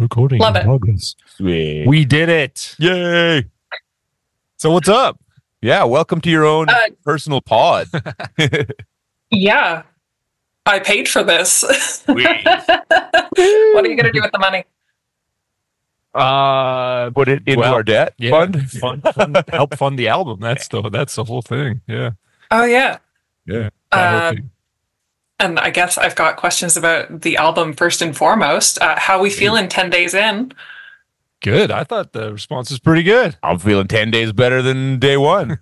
Recording Love in it. progress. Sweet. We did it. Yay. So what's up? Yeah, welcome to your own personal pod. Yeah. I paid for this. Sweet. What are you going to do with the money? Put it into our debt fund. fund. Help fund the album. That's the whole thing. Yeah. Oh, yeah. Yeah. That whole thing. And I guess I've got questions about the album first and foremost. How we feeling 10 days in? Good. I thought the response was pretty good. I'm feeling 10 days better than day one.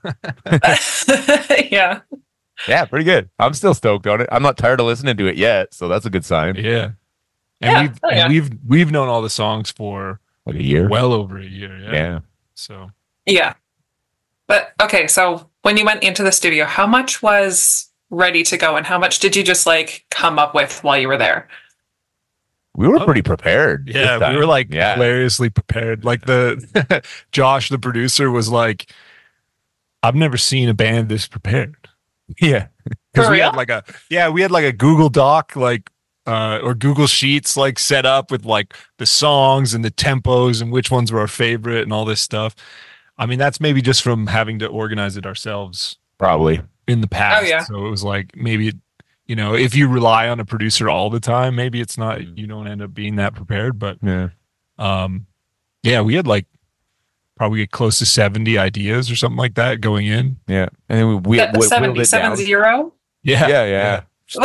Yeah. Yeah, pretty good. I'm still stoked on it. I'm not tired of listening to it yet, so that's a good sign. Yeah. Yeah. And we've known all the songs for Like a year. well over a year. Yeah. Yeah. So Yeah. But okay, so when you went into the studio, how much was ready to go and how much did you just like come up with while you were there? We were pretty prepared. yeah, this time. we were like Yeah. hilariously prepared. Like the Josh, the producer, was like, I've never seen a band this prepared. Yeah. Because For we real? had like a Google Doc or Google Sheets like set up with like the songs and the tempos and which ones were our favorite and all this stuff. I mean, that's maybe just from having to organize it ourselves Probably. in the past. Oh, yeah. So it was like maybe, if you rely on a producer all the time, maybe it's not, you don't end up being that prepared. But Yeah. yeah, we had like probably get close to 70 ideas or something like that going in. Yeah. And then we whittled it down. 70. Yeah.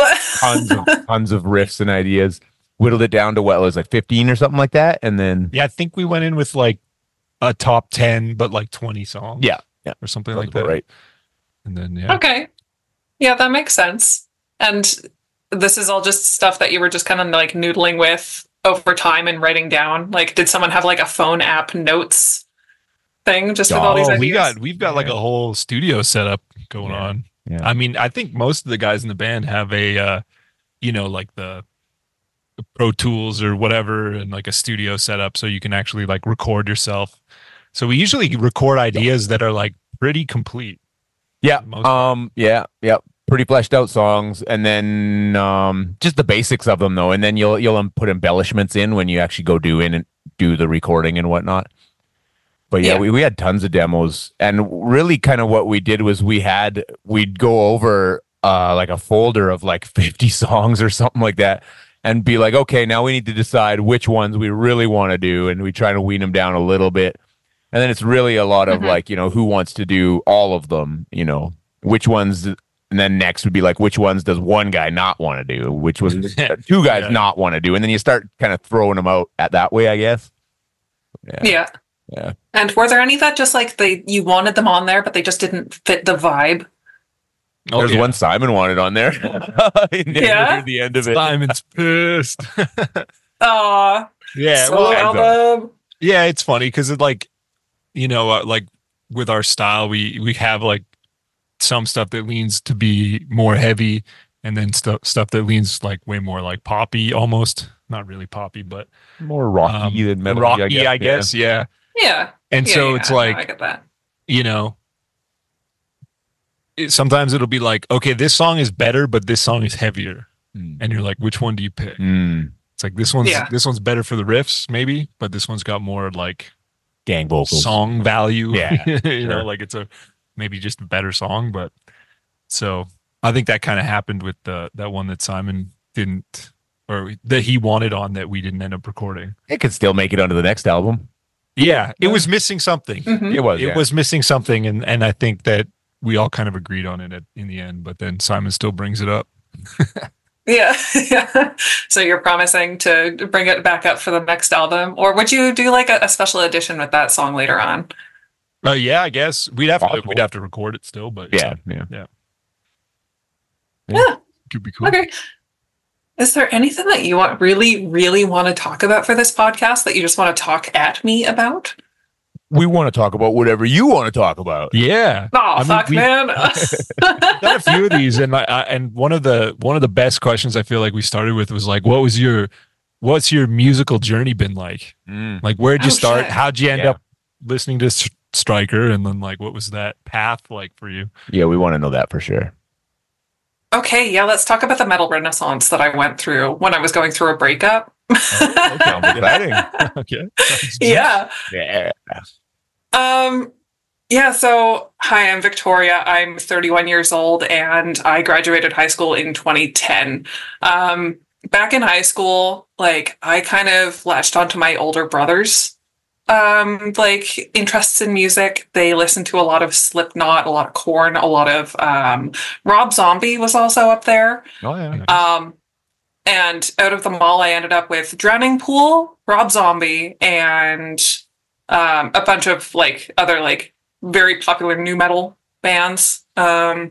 Tons of riffs and ideas. Whittled it down to what was like 15 or something like that. And then Yeah, I think we went in with like a top 10, but like 20 songs. Yeah. Or something sounds like that. about right. And then, yeah. Okay. Yeah, that makes sense. And this is all just stuff that you were just kind of like noodling with over time and writing down. Like, did someone have like a phone app notes thing just with all these Oh, ideas? we've got like a whole studio setup going on. Yeah. I mean, I think most of the guys in the band have a, like the Pro Tools or whatever, and like a studio setup so you can actually like record yourself. So we usually record ideas that are like pretty complete. Yeah. Most of Yeah. Pretty fleshed out songs, and then just the basics of them though, and then you'll put embellishments in when you actually go do the recording and whatnot. But yeah, we had tons of demos, and really kind of what we did was we'd go over like a folder of like 50 songs or something like that, and be like, okay, now we need to decide which ones we really want to do, and we try to wean them down a little bit. And then it's really a lot of like, who wants to do all of them, which ones, and then next would be like, which ones does one guy not want to do, which was two guys not want to do. And then you start kind of throwing them out at that way, I guess. Yeah. And were there any that just like you wanted them on there, but they just didn't fit the vibe? There's one Simon wanted on there. He never heard the end of it. Simon's pissed. Yeah. Solo album. Yeah, it's funny because it like, like with our style, we have like some stuff that leans to be more heavy, and then stuff that leans like way more like poppy, almost not really poppy, but More rocky than metal. rocky, I guess. Yeah. Yeah. And so it's like, I get that. Sometimes it'll be like, okay, this song is better, but this song is heavier, and you're like, which one do you pick? It's like this one's better for the riffs, maybe, but this one's got more like gang vocals, song value. Yeah, like it's maybe just a better song. But so I think that kind of happened with that one that Simon didn't, or that he wanted on that we didn't end up recording. It could still make it onto the next album. Yeah, it was missing something. It was missing something, and I think that we all kind of agreed on it in the end. But then Simon still brings it up. Yeah. So you're promising to bring it back up for the next album, or would you do like a special edition with that song later on? Yeah, I guess we'd have to record it still, but yeah. Could be cool. Okay. Is there anything that you really, really want to talk about for this podcast that you just want to talk at me about? We want to talk about whatever you want to talk about. Yeah. Oh, fuck, man. We've done a few of these, and one of the best questions I feel like we started with was like, what's your musical journey been like? Like, where'd you start? Shit. How'd you end up listening to Striker? And then like, what was that path like for you? Yeah, we want to know that for sure. Okay, yeah, let's talk about the metal renaissance that I went through when I was going through a breakup. Sounds exciting. Okay. Yeah. Yeah. Yeah, so hi, I'm Victoria. I'm 31 years old and I graduated high school in 2010. Back in high school, like I kind of latched onto my older brothers like interests in music. They listened to a lot of Slipknot, a lot of Korn, a lot of Rob Zombie was also up there. Oh yeah. And out of them all, I ended up with Drowning Pool, Rob Zombie, and a bunch of like other like very popular nu metal bands. I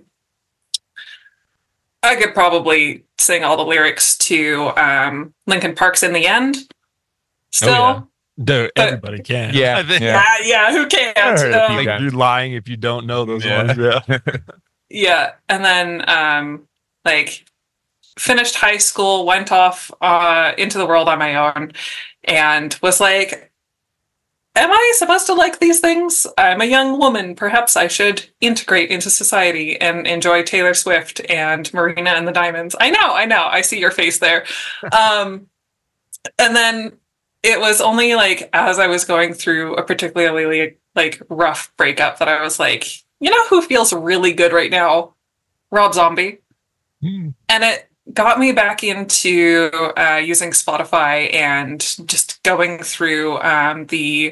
could probably sing all the lyrics to Linkin Park's "In the End." Still, yeah. Dude, everybody can. Yeah. I think yeah, who can't? heard a few like, you're lying if you don't know those ones. Yeah. Yeah, and then like finished high school, went off into the world on my own, and was like, am I supposed to like these things? I'm a young woman. Perhaps I should integrate into society and enjoy Taylor Swift and Marina and the Diamonds. I know. I see your face there. And then it was only like as I was going through a particularly like rough breakup that I was like, you know who feels really good right now? Rob Zombie. And it got me back into using Spotify and just going through the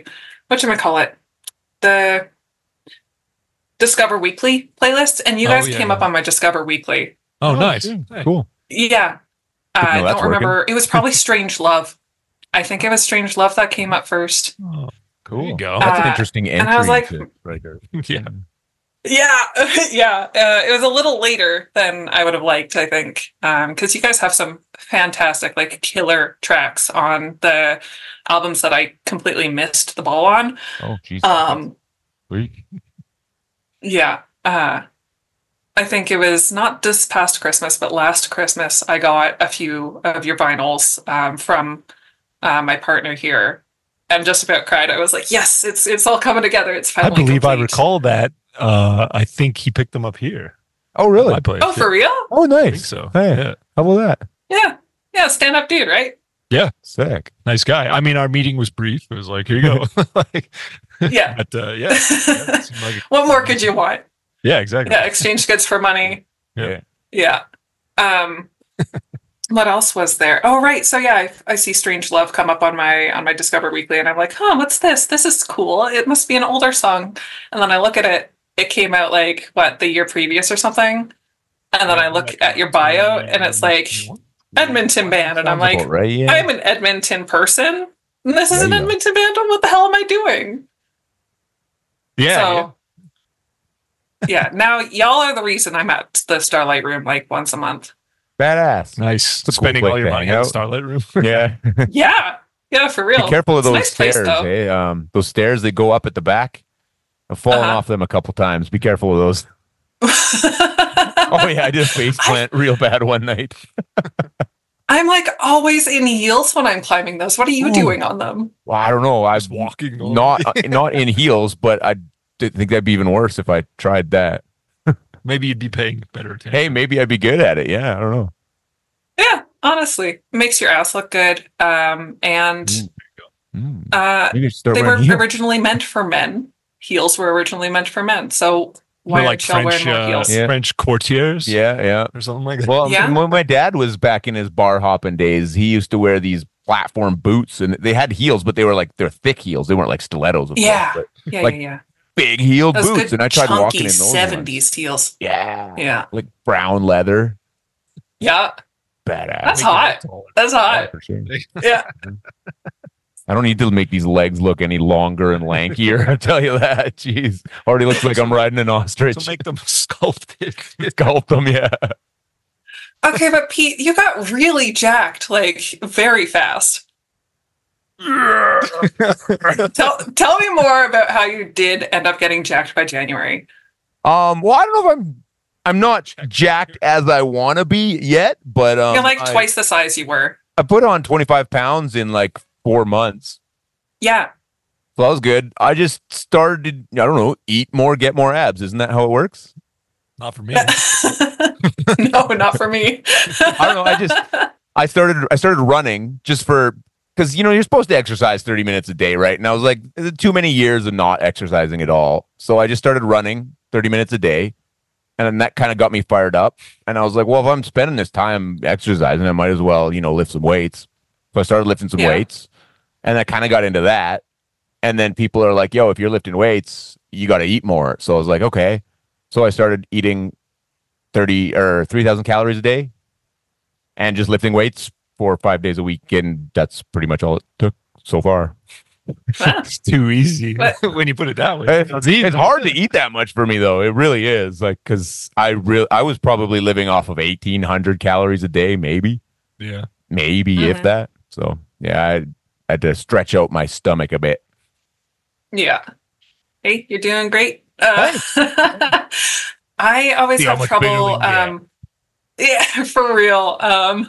the Discover Weekly playlist, and you guys came up on my Discover Weekly. Oh, nice. Cool. Yeah. I don't remember. It was probably Strange Love. I think it was Strange Love that came up first. Oh, cool. There you go. That's an interesting entry. And I was like, right there. Yeah. Yeah. It was a little later than I would have liked, I think, because you guys have some fantastic, like, killer tracks on the albums that I completely missed the ball on. Oh, Jesus. Yeah. I think it was not this past Christmas, but last Christmas, I got a few of your vinyls from my partner here, and just about cried. I was like, "Yes, it's all coming together. It's finally." I believe complete. I recall that. I think he picked them up here. Oh, really? My place. Oh, for real? Oh, nice. I think so. Hey, Yeah. how about that? Yeah. Stand up, dude. Right? Yeah. Sick. Nice guy. I mean, our meeting was brief. It was like, here you go. Like, Yeah. But yeah. It seemed like What more could you want? Yeah, exactly. Yeah, exchange goods for money. Yeah. What else was there? Oh, right. So yeah, I see Strange Love come up on my Discover Weekly, and I'm like, what's this? This is cool. It must be an older song. And then I look at it. It came out like the year previous or something. And then I look at your bio, and it's like Edmonton band, and I'm like, right, yeah. I'm an Edmonton person. And this is There an you go. Edmonton band. What the hell am I doing? Yeah. So, yeah, now y'all are the reason I'm at the Starlight Room like once a month. Badass. Nice. a cool Spending place all your to money hang at out. the Starlight Room. Yeah. Yeah, for real. Be careful of It's a those nice place, stairs, though. Those stairs that go up at the back. I've fallen off them a couple times. Be careful of those. Oh yeah, I did a face plant real bad one night. I'm like always in heels when I'm climbing those. What are you doing on them? Well, I don't know. I was Just walking on not in heels, but I think that'd be even worse if I tried that. Maybe you'd be paying better attention. Hey, maybe I'd be good at it. Yeah, I don't know. Yeah, honestly, it makes your ass look good. And Maybe I should start they were wearing heels. originally meant for men. Heels were originally meant for men. So why Or aren't y'all wearing more heels? Yeah. French courtiers. Yeah. Or something like that. Well, Yeah. when my dad was back in his bar hopping days, he used to wear these platform boots, and they had heels, but they're thick heels. They weren't like stilettos. Of Yeah. course, but Yeah, like yeah. big heeled Those boots, good and I tried chunky walking in those 70s ones. heels. Yeah, Yeah. like brown leather, Yeah. badass. That's hot. That's hot. For sure. Yeah. I don't need to make these legs look any longer and lankier. I tell you that. Jeez, already looks like I'm riding an ostrich. So make them sculpted. Sculpt them, yeah. Okay, but Pete, you got really jacked like very fast. Tell me more about how you did end up getting jacked by January. Well, I don't know if I'm not jacked as I want to be yet, but You're like twice the size you were. I put on 25 pounds in like 4 months. Yeah. So that was good. I just started, I don't know, eat more, get more abs. Isn't that how it works? Not for me. No, not for me. I don't know. I started running just because you're supposed to exercise 30 minutes a day, right? And I was like, too many years of not exercising at all. So I just started running 30 minutes a day. And then that kind of got me fired up. And I was like, well, if I'm spending this time exercising, I might as well, lift some weights. So I started lifting some weights, and I kind of got into that. And then people are like, yo, if you're lifting weights, you got to eat more. So I was like, okay. So I started eating 3,000 calories a day and just lifting weights 4 or 5 days a week. And that's pretty much all it took so far. It's too easy when you put it that way. It's hard to eat that much for me, though. It really is. Like, because I was probably living off of 1,800 calories a day, maybe. Yeah. Maybe if that. So, yeah, I had to stretch out my stomach a bit. Yeah. Hey, you're doing great. I always See how have much trouble. bigger we Yeah, for real. I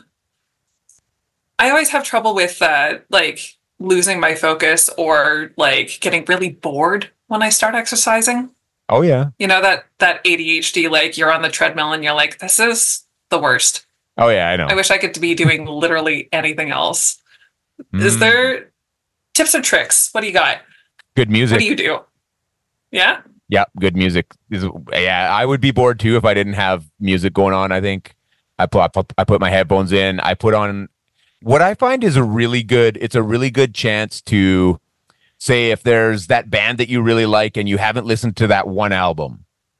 always have trouble with like losing my focus or like getting really bored when I start exercising. Oh yeah. That ADHD, like you're on the treadmill and you're like, this is the worst. Oh yeah, I know. I wish I could be doing literally anything else. Is there tips or tricks? What do you got? Good music. What do you do? Yeah? Yeah, good music. I would be bored too if I didn't have music going on, I think. I put my headphones in. I put on what I find is a really good chance to say if there's that band that you really like and you haven't listened to that one album.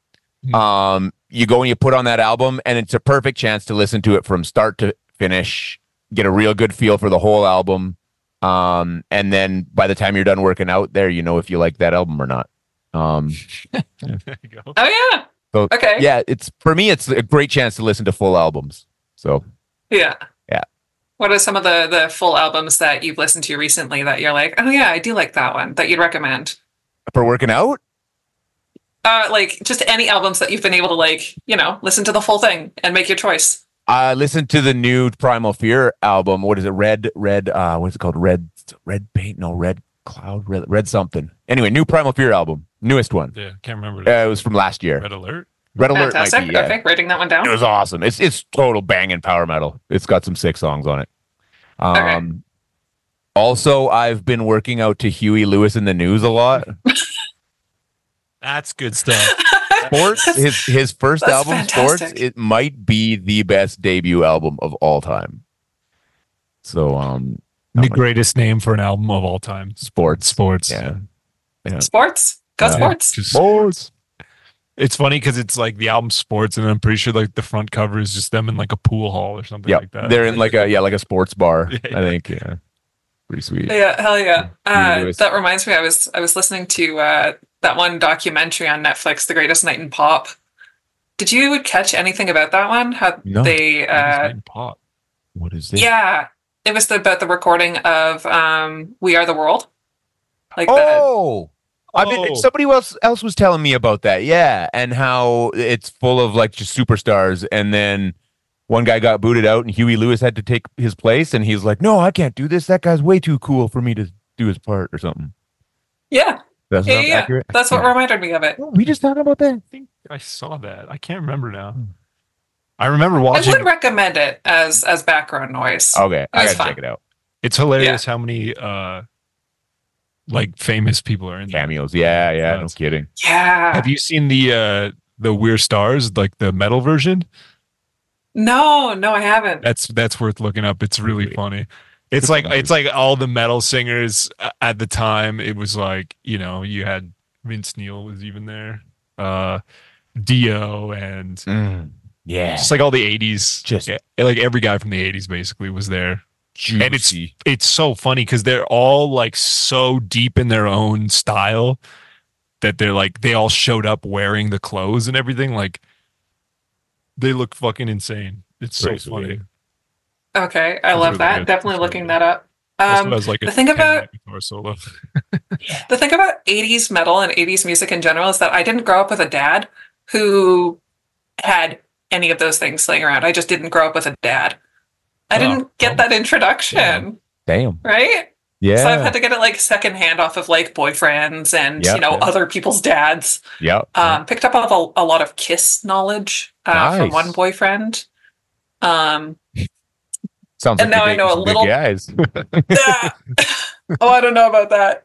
You go and you put on that album and it's a perfect chance to listen to it from start to finish, get a real good feel for the whole album. And then by the time you're done working out there, if you like that album or not. There you go. Oh yeah. So, okay. Yeah, for me, it's a great chance to listen to full albums. So yeah. Yeah. What are some of the full albums that you've listened to recently that you're like, oh yeah, I do like that one, that you'd recommend? For working out? Like just any albums that you've been able to listen to the full thing and make your choice. I listened to the new Primal Fear album. What is it? Red, what is it called? Red Paint? No, Red Cloud? Red something. Anyway, new Primal Fear album. Newest one. Yeah, can't remember. It was from last year. Red Alert? Red Alert Fantastic. might be, yeah. Okay, writing that one down. It was awesome. It's total banging power metal. It's got some sick songs on it. Okay. Also, I've been working out to Huey Lewis in the News a lot. That's good stuff. Sports, his first That's album, fantastic. Sports, it might be the best debut album of all time. So, The greatest name for an album of all time. Sports. Yeah. Sports. Go sports. Just Sports. It's funny because it's like the album Sports, and I'm pretty sure like the front cover is just them in like a pool hall or something Yeah, like that. they're in like a sports bar. Yeah. I think. Yeah, pretty sweet. Yeah, hell yeah. Huey Lewis. That reminds me, I was listening to that one documentary on Netflix, The Greatest Night in Pop. Did you catch anything about that one? How No. they Pop. What is this? yeah, it was about the recording of We Are the World. Like Oh, somebody else was telling me about that. Yeah, and how it's full of like just superstars, and then one guy got booted out, and Huey Lewis had to take his place, and he's like, "No, I can't do this. That guy's way too cool for me to do his part or something." yeah, That's not yeah. accurate. That's what reminded me of it. Oh, we just talking about that. I think I saw that. I can't remember now. I remember watching. I would recommend it as background noise. Okay, I It's gotta fun. check it out. It's hilarious how many like famous people are in there. Cameos. Yeah, no That's- kidding. Yeah. Have you seen the We're Stars, like the metal version? No, I haven't. That's worth looking up. It's really funny. It's like all the metal singers at the time. It was like, you had Vince Neil was even there, Dio, and Yeah, just like all the 80s. Just- like every guy from the 80s basically was there. juicy. And it's so funny because they're all like so deep in their own style that they're like they all showed up wearing the clothes and everything. Like they look fucking insane. It's so Pretty funny. sweet. Okay, I It's love really that. good. Definitely It's looking really that up. Also has like a the thing 10-minute about guitar solo. the thing about 80s metal and 80s music in general is that I didn't grow up with a dad who had any of those things laying around. I just didn't grow up with a dad. I didn't get that introduction, Damn. right? Yeah. So I've had to get it like secondhand off of like boyfriends and Yep. other people's dads. Yep. Picked up a lot of Kiss knowledge Nice. from one boyfriend. So Sounds And like now you're I know dating a some little- big guys. Oh, I don't know about that.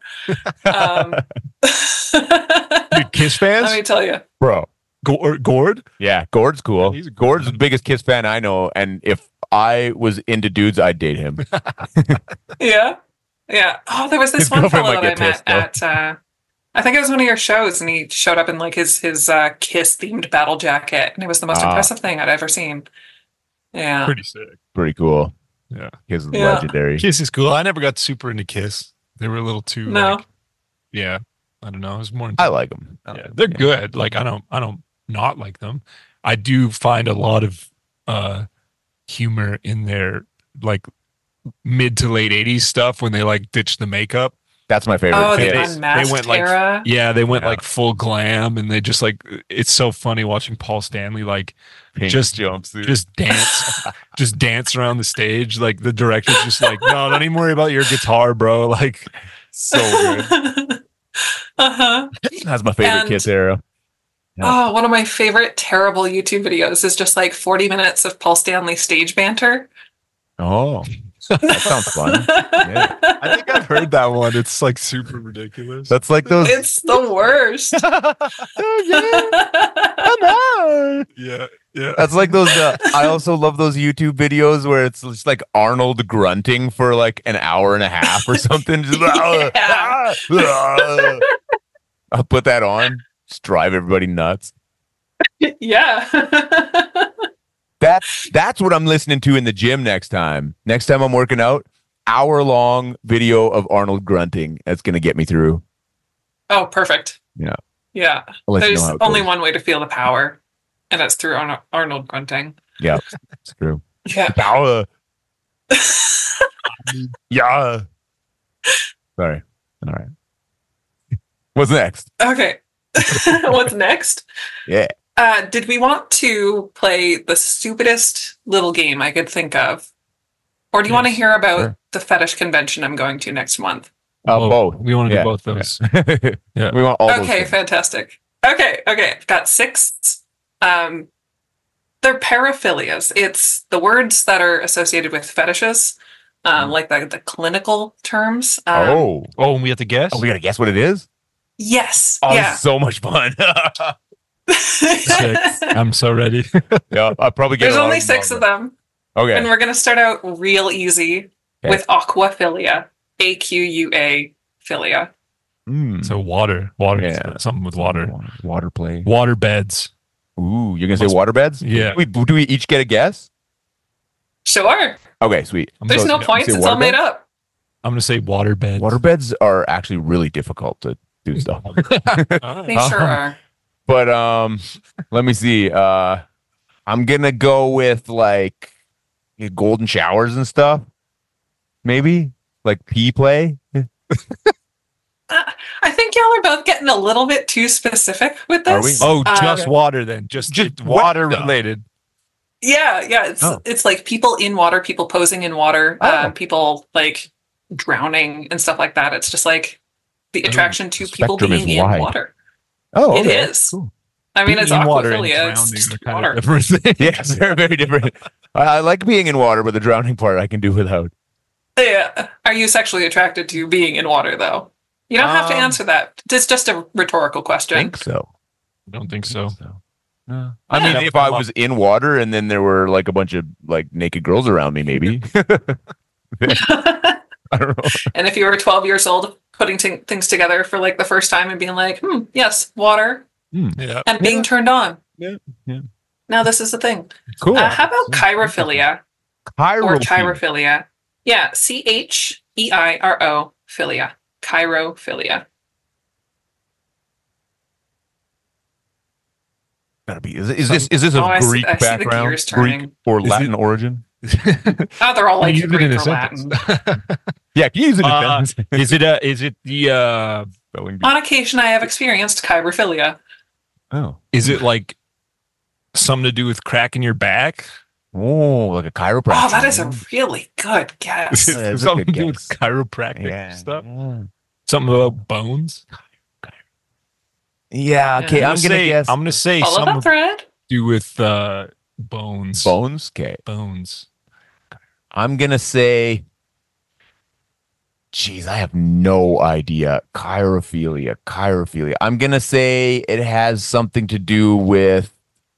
Dude, Kiss fans, Let me tell you. Bro. Gord. Yeah, Gord's cool. Yeah, he's a cool Gord's dude. the biggest Kiss fan I know, and if I was into dudes, I'd date him. Yeah. Yeah. Oh, there was this His one girlfriend fellow might that I get met pissed, at I think it was one of your shows, and he showed up in like his Kiss themed battle jacket, and it was the most Ah. impressive thing I'd ever seen. Yeah. Pretty sick. Pretty cool. Yeah. Kiss is Yeah. legendary. Kiss is cool. I never got super into Kiss. They were a little too No. like, yeah. I don't know. It was more. I like them. Yeah, they're good. Like I don't not like them. I do find a lot of humor in their like mid to late 80s stuff when they like ditch the makeup. That's my favorite. Oh, the Kiss. unmasked went, like, era. Yeah, they went Yeah. like full glam and they just like it's so funny watching Paul Stanley like Pink just jumpsuit. just dance around the stage. Like the director's just like, no, don't even worry about your guitar, bro. Like so good. Uh-huh. That's my favorite And- Kiss era. Yeah. Oh, one of my favorite terrible YouTube videos is just like 40 minutes of Paul Stanley stage banter. Oh, that sounds fun. Yeah. I think I've heard that one. It's like super ridiculous. That's like those. It's the worst. Yeah, yeah. That's like those. I also love those YouTube videos where it's just like Arnold grunting for like an hour and a half or something. Just, I'll put that on. Just drive everybody nuts. Yeah. That's what I'm listening to in the gym next time. Next time I'm working out, hour-long video of Arnold grunting. That's gonna get me through. Oh, perfect. Yeah. Yeah. I'll let you There's know how it only goes. one way to feel the power, and it's through Arnold grunting. Yeah, it's true. Yeah. Power. Yeah. Sorry. All right. What's next? Okay. What's next? Yeah. Did we want to play the stupidest little game I could think of? Or do you want to Yes, hear about sure. the fetish convention I'm going to next month? Both. We want to Yeah. do both those. Yeah. We want all those Okay, things. fantastic. Okay. I've got 6. They're paraphilias. It's the words that are associated with fetishes, like the clinical terms. Oh, And we have to guess. we gotta guess what it is. Yes. Oh, Yeah. this is so much fun. Sick. I'm so ready. Yeah, I'll probably get. There's a lot only of 6 of them. Okay. And we're going to start out real easy Okay. with aquaphilia. AQUA philia. Mm. So water, Yeah. something with water. Water play. Water beds. Ooh, you're gonna say Must- waterbeds? Yeah. Do we each get a guess? Sure. Okay, sweet. There's So, no yeah, points. say It's all made waterbed? up. I'm gonna say water beds. Waterbeds are actually really difficult to do stuff. They sure are. But let me see. I'm gonna go with like golden showers and stuff. Maybe like pee play. I think y'all are both getting a little bit too specific with Are this. we? Oh, just Okay. water then. Just Just water wet stuff. related. Yeah. Oh. It's like people in water, people posing in water, Oh. people like drowning and stuff like that. It's just like the attraction to people spectrum is being in wide. water. Oh, It okay. is. Cool. I mean, it's Being in water and aquaphilia. It's drowning just are kind water. of different things. Yes, they're very different. I like being in water, but the drowning part I can do without. Yeah. Are you sexually attracted to being in water, though? You don't have to answer that. It's just a rhetorical I question. think so. I don't think so. I Yeah. mean, if I was in water and then there were like a bunch of like naked girls around me, maybe. I don't know. And if you were 12 years old, putting things together for like the first time and being like, yes, water, Yeah. and being turned on. Yeah, yeah. Now this is the thing. Cool. How about chirophilia or Chirophilia. chirophilia? Yeah, CHEIRO philia. Chirophilia. Gotta be. Is this Oh, a I see- Greek I see the background? gears turning. Greek or Is Latin it- origin? Oh, they're all like Use it in Greek a or sentence. Latin. Yeah, can you use it in Uh, a sentence? Is it the Spelling bee. On occasion, I have experienced chirophilia. Oh. is it like something to do with cracking your back? Oh, like a chiropractor. Oh, that is a really good guess. Is Yeah, it that's a something good to do with guess. chiropractic yeah. stuff? Yeah. Something about bones? Yeah, okay, I'm gonna guess I'm gonna say Follow something that to thread. do with bones. bones. Okay. Bones. I'm gonna say, geez, I have no idea. Chirophilia. I'm gonna say it has something to do with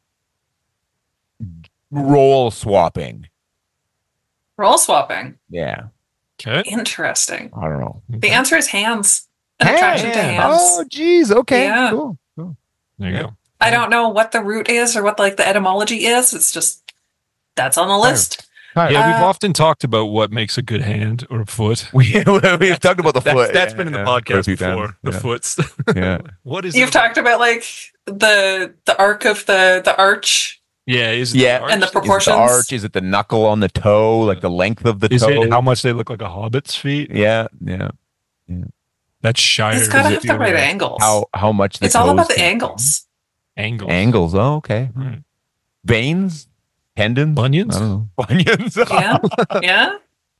role swapping. Role swapping. Yeah, Okay. Interesting. I don't know. The answer is hands. An attraction to hands. Oh, geez. Okay. Yeah. Cool. There you go. I don't know what the root is or what like the etymology is. It's just that's on the list. All right. Yeah, we've often talked about what makes a good hand or a foot. We've talked about the foot. That's been in the podcast quite a few before. times. The Yeah. foots. Yeah. What is You've it about- talked about like the arc of the arch. Yeah, is it Yeah. the arch? And the Is it proportions. the arch? Is it the knuckle on the toe? Like the length of the Is toe? it how much they look like a hobbit's feet? Yeah. That's Shire. It's got to Is have it the right angles. How much the It's all about toes the can- angles. angles. Angles. Oh, okay. Right. Veins, tendons, Bunions? I don't know. Bunions. Yeah. Yeah.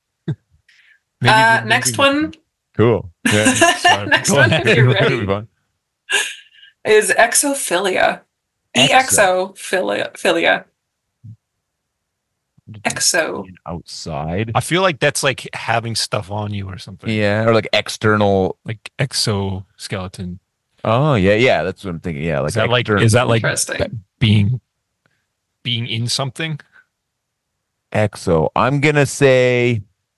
Maybe Next one. Cool. Yeah. Sorry. Next Go one, ahead. if you're That'll be ready, fun. is exophilia. Exophilia. Exo. Outside. I feel like that's like having stuff on you or something. Yeah, or like external. Like exoskeleton. Oh, yeah. That's what I'm thinking. Yeah, like Is that like external- is that like Interesting. being in something? exo? I'm gonna say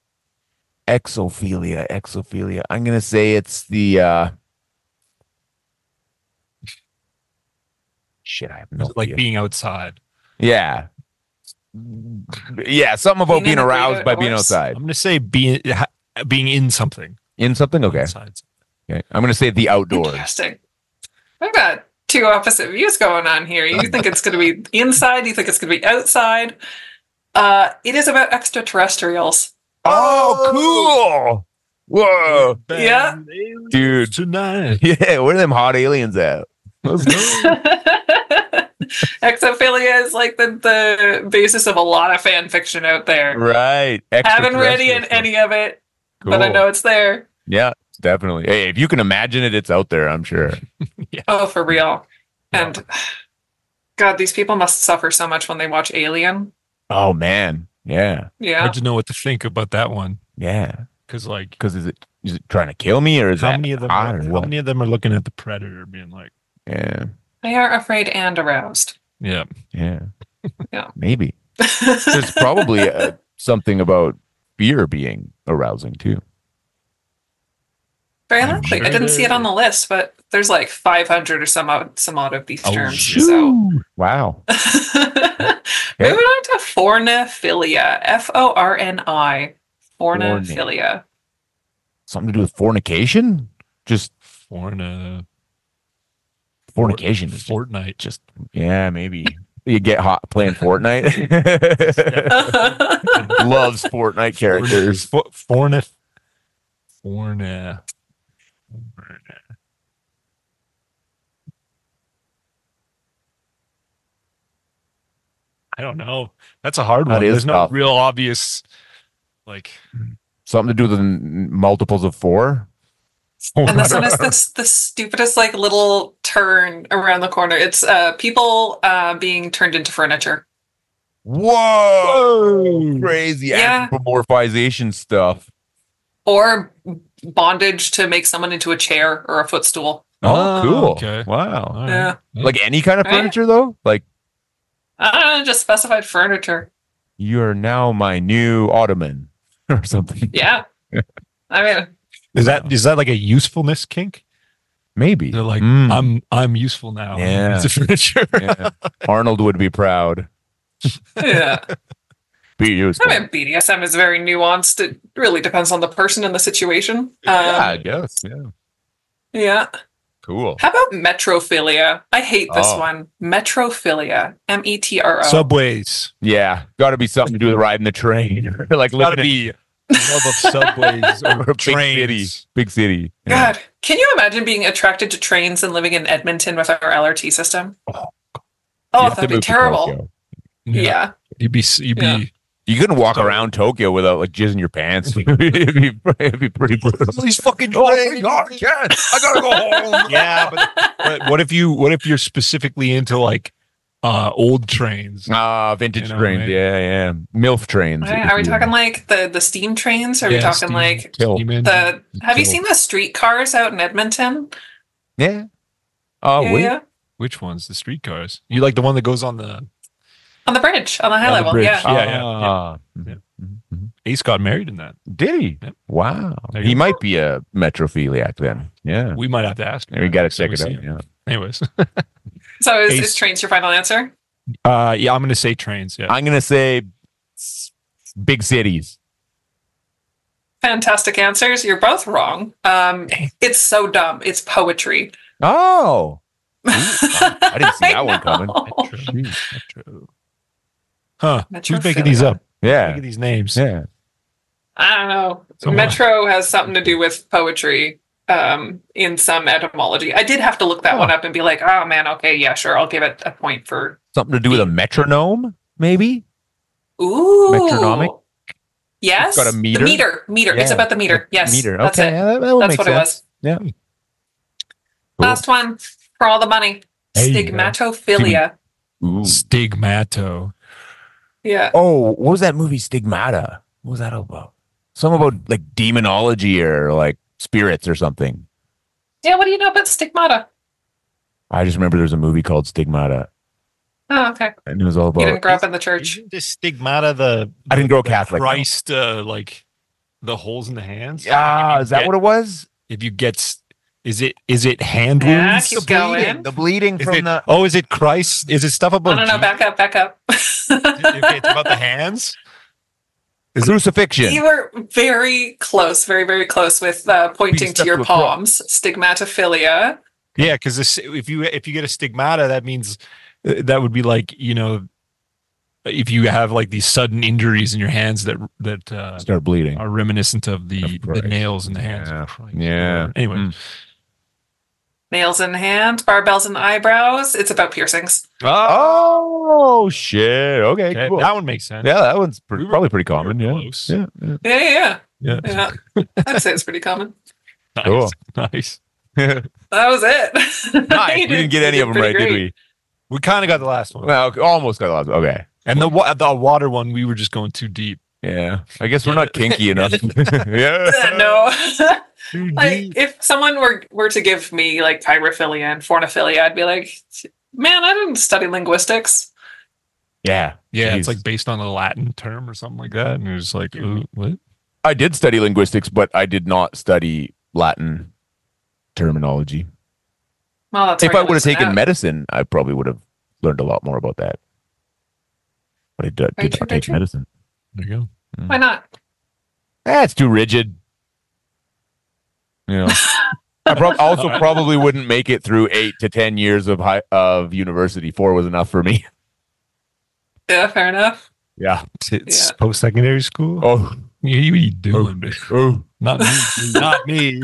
exophilia. I'm gonna say it's the shit. I have no Is it like idea. being outside? Yeah. Something about Being being in the great aroused by being outdoors. outside. I'm gonna say being in something. In something? Okay. Outside. Okay. I'm gonna say the outdoors. Interesting. We've got two opposite views going on here. You think it's going to be inside. You think it's going to be outside. It is about extraterrestrials. Oh, cool. Whoa. Yeah. Dude. Tonight. Yeah, where are them hot aliens at? Let's go. Exophilia is like the basis of a lot of fan fiction out there. Right. Haven't read in Extraterrestrial any of it, stuff. but I Cool. know it's there. Yeah, definitely. Hey, if you can imagine it, it's out there, I'm sure. Oh, for real. And God, these people must suffer so much when they watch Alien. Oh man. Yeah. Yeah. Hard to know what to think about that one Yeah. because like Because is it trying to kill me or is how that many of them hot or how what? many of them are looking at the predator being like, Yeah. They are afraid and aroused. yeah, Yeah. Yeah. Maybe. There's probably something about fear being arousing too. Very I'm likely. sure I didn't see it there on the list, but there's like 500 or some odd of these Oh, terms. shoot. So Wow. moving on to forniphilia. Forni. Forniphilia. Something to do with fornication? Just fornication fornication. Is Fortnite. just yeah, maybe. You get hot playing Fortnite. Loves Fortnite characters. Forna. I don't know. That's a hard That one. is There's no tough. real obvious like Something to do with the multiples of 4. And this one is the stupidest like little turn around the corner. It's people being turned into furniture. Whoa! Crazy Yeah. anthropomorphization stuff. Or bondage to make someone into a chair or a footstool. Oh, cool. Okay. Wow. All right. Yeah. Like any kind of Right. furniture though? Like I don't know, just specified furniture. you're now my new ottoman or something. Yeah. I mean, Is that like a usefulness kink? Maybe. They're like, Mm. I'm useful now. Yeah. It's a furniture. Yeah. Arnold would be proud. yeah. Be useful. I mean, BDSM is very nuanced. It really depends on the person and the situation. Yeah, I guess. Yeah. Yeah. Cool. How about metrophilia? I hate this Oh. one. Metrophilia. METRO. Subways. Yeah. Got to be something to do with riding the train. Like Gotta living be love of subways in or a big city. trains. Big city. Yeah. God, can you imagine being attracted to trains and living in Edmonton with our LRT system? You Oh, have to that'd be move to terrible. Tokyo. Yeah. You'd be Yeah. You couldn't walk So- around Tokyo without like jizzing your pants. it'd be pretty brutal. these fucking Oh, God, I gotta go home. yeah, but what if you're specifically into like old trains. Vintage You know, trains. right? Yeah. MILF trains. Right, are we talking like the steam trains? Or are we talking like the? Have you seen the streetcars out in Edmonton? Yeah. Oh, Yeah, wait. yeah. Which ones? The streetcars? You like the one that goes on the On the bridge, on the high the level. bridge. Yeah. Ah. Yeah. Mhm. Ace got married in that. Did he? Yep. Wow. There you He go. might be a metrophiliac then. Yeah. We might have to ask him. We got to So check we it see out. him. Yeah. Anyways, So is Ace. trains your final answer? yeah, I'm gonna say trains. Yeah, I'm gonna say big cities. Fantastic answers. You're both wrong. It's so dumb. It's poetry. Oh. Ooh, I didn't see that one coming. Metro. Metro. Huh? Metro Who's making these Philia. up? Yeah. Making these names. Yeah. I don't know. Someone- Metro has something to do with poetry in some etymology. I did have to look that one up and be like, oh man, okay, yeah, sure. I'll give it a point for. Something to do with a metronome, maybe? Ooh. Metronomic? Yes. It's got a meter? The meter. Meter. It's Yeah. about the meter. Yes. Meter. That's Okay. it. That would That's make what sense. it was. Yeah. Last one for all the money. There you go. Stigmatophilia. Ooh. Stigmato. Yeah. Oh, what was that movie Stigmata? What was that about? Something about like demonology or like spirits or something. Yeah. What do you know about stigmata? I just remember there's a movie called Stigmata, Oh, okay. and it was all You didn't about. grow up in the church. Isn't this stigmata the I didn't grow Catholic. Christ like the holes in the hands? Ah, is that what it was? If you get is it hand Yeah, wounds? keep going. The bleeding Is from it, the. oh, is it Christ? Is it stuff about No, no, back up, back up. Okay, it's about the hands? Crucifixion. You were very close, very, very close with pointing to your stuck to a cross. palms. Stigmatophilia. Yeah, because if you get a stigmata, that means that would be like, you know, if you have like these sudden injuries in your hands that Start bleeding. are reminiscent of the Of Christ. nails in the hands. Yeah. Of Christ. Yeah. Anyway, Mm. Nails in hand, barbells in eyebrows. It's about piercings. Oh shit! Okay, okay, cool. that one makes sense. Yeah, that one's We were- probably pretty we were common. Yeah. close. Yeah. Yeah. Yeah. Yeah. Yeah. I'd say it's pretty common. Nice. Cool. Nice. That was it. Nice. You We didn't get any you of them right, pretty did great. we? We kind of got the last one. Well, almost got lost. Okay. And the water one, we were just going too deep. Yeah. I guess we're not kinky enough. Yeah. No. Too Like if someone were to give me like pyrophilia and fornophilia, I'd be like, man, I didn't study linguistics. Yeah. Yeah, it's Jeez. like based on a Latin term or something like that. And it was like, ooh, what? I did study linguistics, but I did not study Latin terminology. Well, that's If where I you would have listen taken out. medicine, I probably would have learned a lot more about that. But I did Very not true, take very true. medicine. There you go. Why not? It's too rigid. You know, I also probably wouldn't make it through 8 to 10 years of university. 4 was enough for me. Yeah, fair enough. Yeah. It's Yeah. post-secondary school. Oh. What are you doing? man? Oh. Not me. Not me.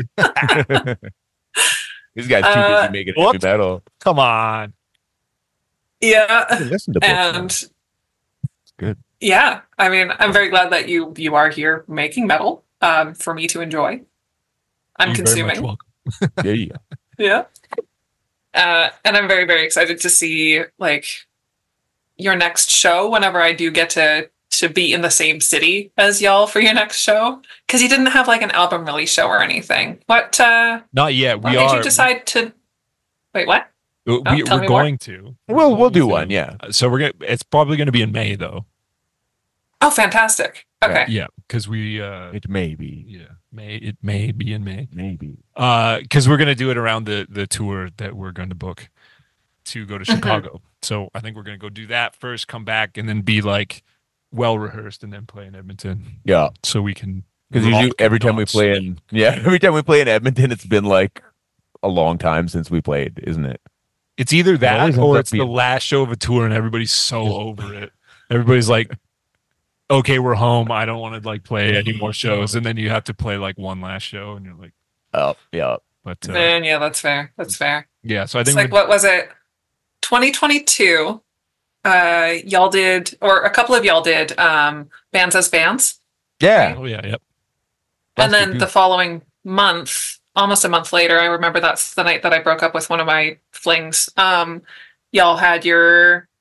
This guy's too busy making heavy what? metal. Come on. Yeah. Listen to books, man. And good. Yeah, I mean, I'm very glad that you are here making metal for me to enjoy. I'm You're very much consuming. welcome. There you go. Yeah. And I'm very, very excited to see like your next show whenever I do get to be in the same city as y'all for your next show. Because you didn't have like an album release show or anything. What Not yet. what We made are. you decide to wait, what? we're tell me more. going to. We'll do one, yeah. So we're gonna. It's probably going to be in May though. Oh, fantastic. Okay. Yeah, because we. It may be. Yeah, May. It may be in May. Maybe. Because we're going to do it around the tour that we're going to book to go to Mhm. Chicago. So I think we're going to go do that first, come back, and then be like well rehearsed, and then play in Edmonton, Yeah. so we can. Because usually rock every and time we not play sleep. every time we play in Edmonton, it's been like a long time since we played, isn't it? It's either always that ends or up it's the being- last show of a tour, and everybody's so over it. Everybody's like, "Okay, we're home. I don't want to like play any more shows." And then you have to play like one last show, and you're like, Oh, yeah. "But And yeah, that's fair. That's fair. yeah." So I It's think like, what was it? 2022. Y'all did, or a couple of y'all did, bands as bands. Yeah. oh yeah, yep. And Last then year, the too. following month, almost a month later, I remember that's the night that I broke up with one of my flings. Y'all had your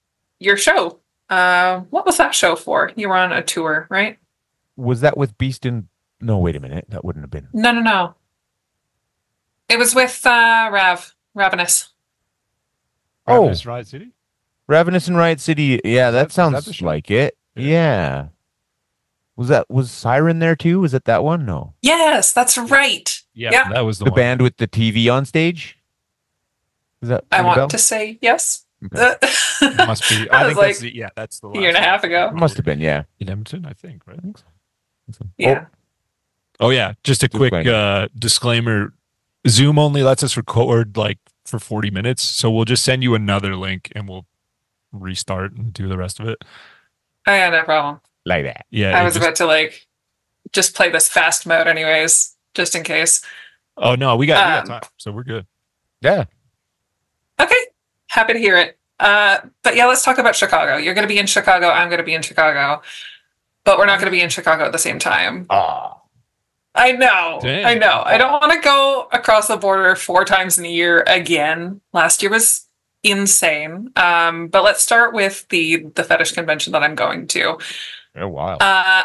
your show. What was that show for? You were on a tour, right? Was that with Beast and? No, wait a minute. That wouldn't have been. No. It was with Ravenous. Oh. Ravenous Riot City? Ravenous and Riot City. Yeah, that the sounds show? like it. Yeah. Was Siren there too? Was it that one? No. Yes, that's right. Yeah, that was the The one. band with the TV on stage? Is that I ring a want bell? to say yes. Okay. It must be. I I was think like that's the a year and a last half one. ago. It must have been, yeah. In Edmonton, I think, right? Yeah. Oh yeah, just a quick disclaimer. Zoom only lets us record like for 40 minutes, so we'll just send you another link and we'll restart and do the rest of it. Oh yeah, no problem. Like that. Yeah. I was about to like just play this fast mode anyways, just in case. Oh no, we got time, so we're good. Yeah. Okay. Happy to hear it. But yeah, let's talk about Chicago. You're going to be in Chicago. I'm going to be in Chicago. But we're not going to be in Chicago at the same time. Ah. I know. Dang. I know. I don't want to go across the border 4 times in a year again. Last year was insane. But let's start with the fetish convention that I'm going to. Oh, wow.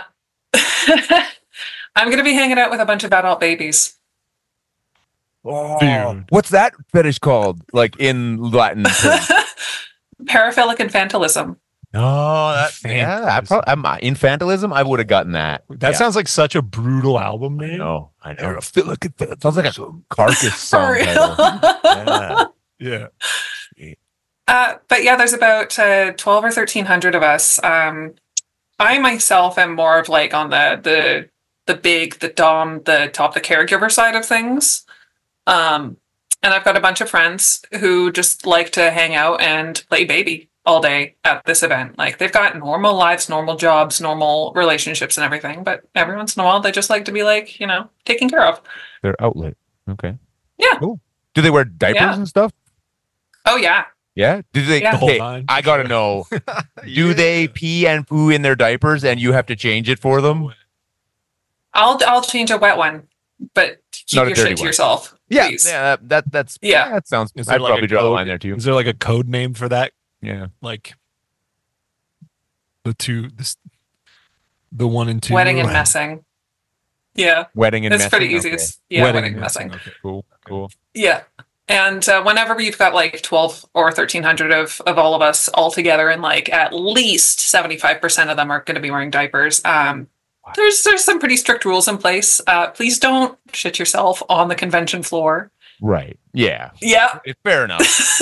I'm going to be hanging out with a bunch of adult babies. Dude. What's that fetish called? Like in Latin terms? Paraphilic infantilism. No, infantilism. I would have gotten that. That sounds like such a brutal album name. No, I know. Sounds like a Carcass song. For real. title. Yeah. Yeah. But yeah, there's about 12 or 1300 of us. I myself am more of like on the big, the dom, the caregiver side of things. And I've got a bunch of friends who just like to hang out and play baby all day at this event. Like they've got normal lives, normal jobs, normal relationships and everything, but every once in a while they just like to be like, taken care of. Their outlet. Okay. Yeah. Cool. Do they wear diapers and stuff? Oh yeah. Yeah. Do they? Yeah. The whole Okay, nine. I gotta know. Do they pee and poo in their diapers, and you have to change it for them? I'll change a wet one, but keep Not a your dirty shit to one. yourself. Yeah. Please. Yeah. That sounds. Is there I'd like probably a draw the code? line there too. Is there like a code name for that? Yeah. Like the one and two. Wedding and messing. Yeah. Wedding and It's messing. pretty easy. Okay. It's, wedding and messing. Okay. Cool. Yeah. And whenever you've got like 12 or 1300 of all of us all together, and like at least 75% of them are going to be wearing diapers. There's some pretty strict rules in place. Please don't shit yourself on the convention floor. Right. Yeah. Yeah. Fair enough.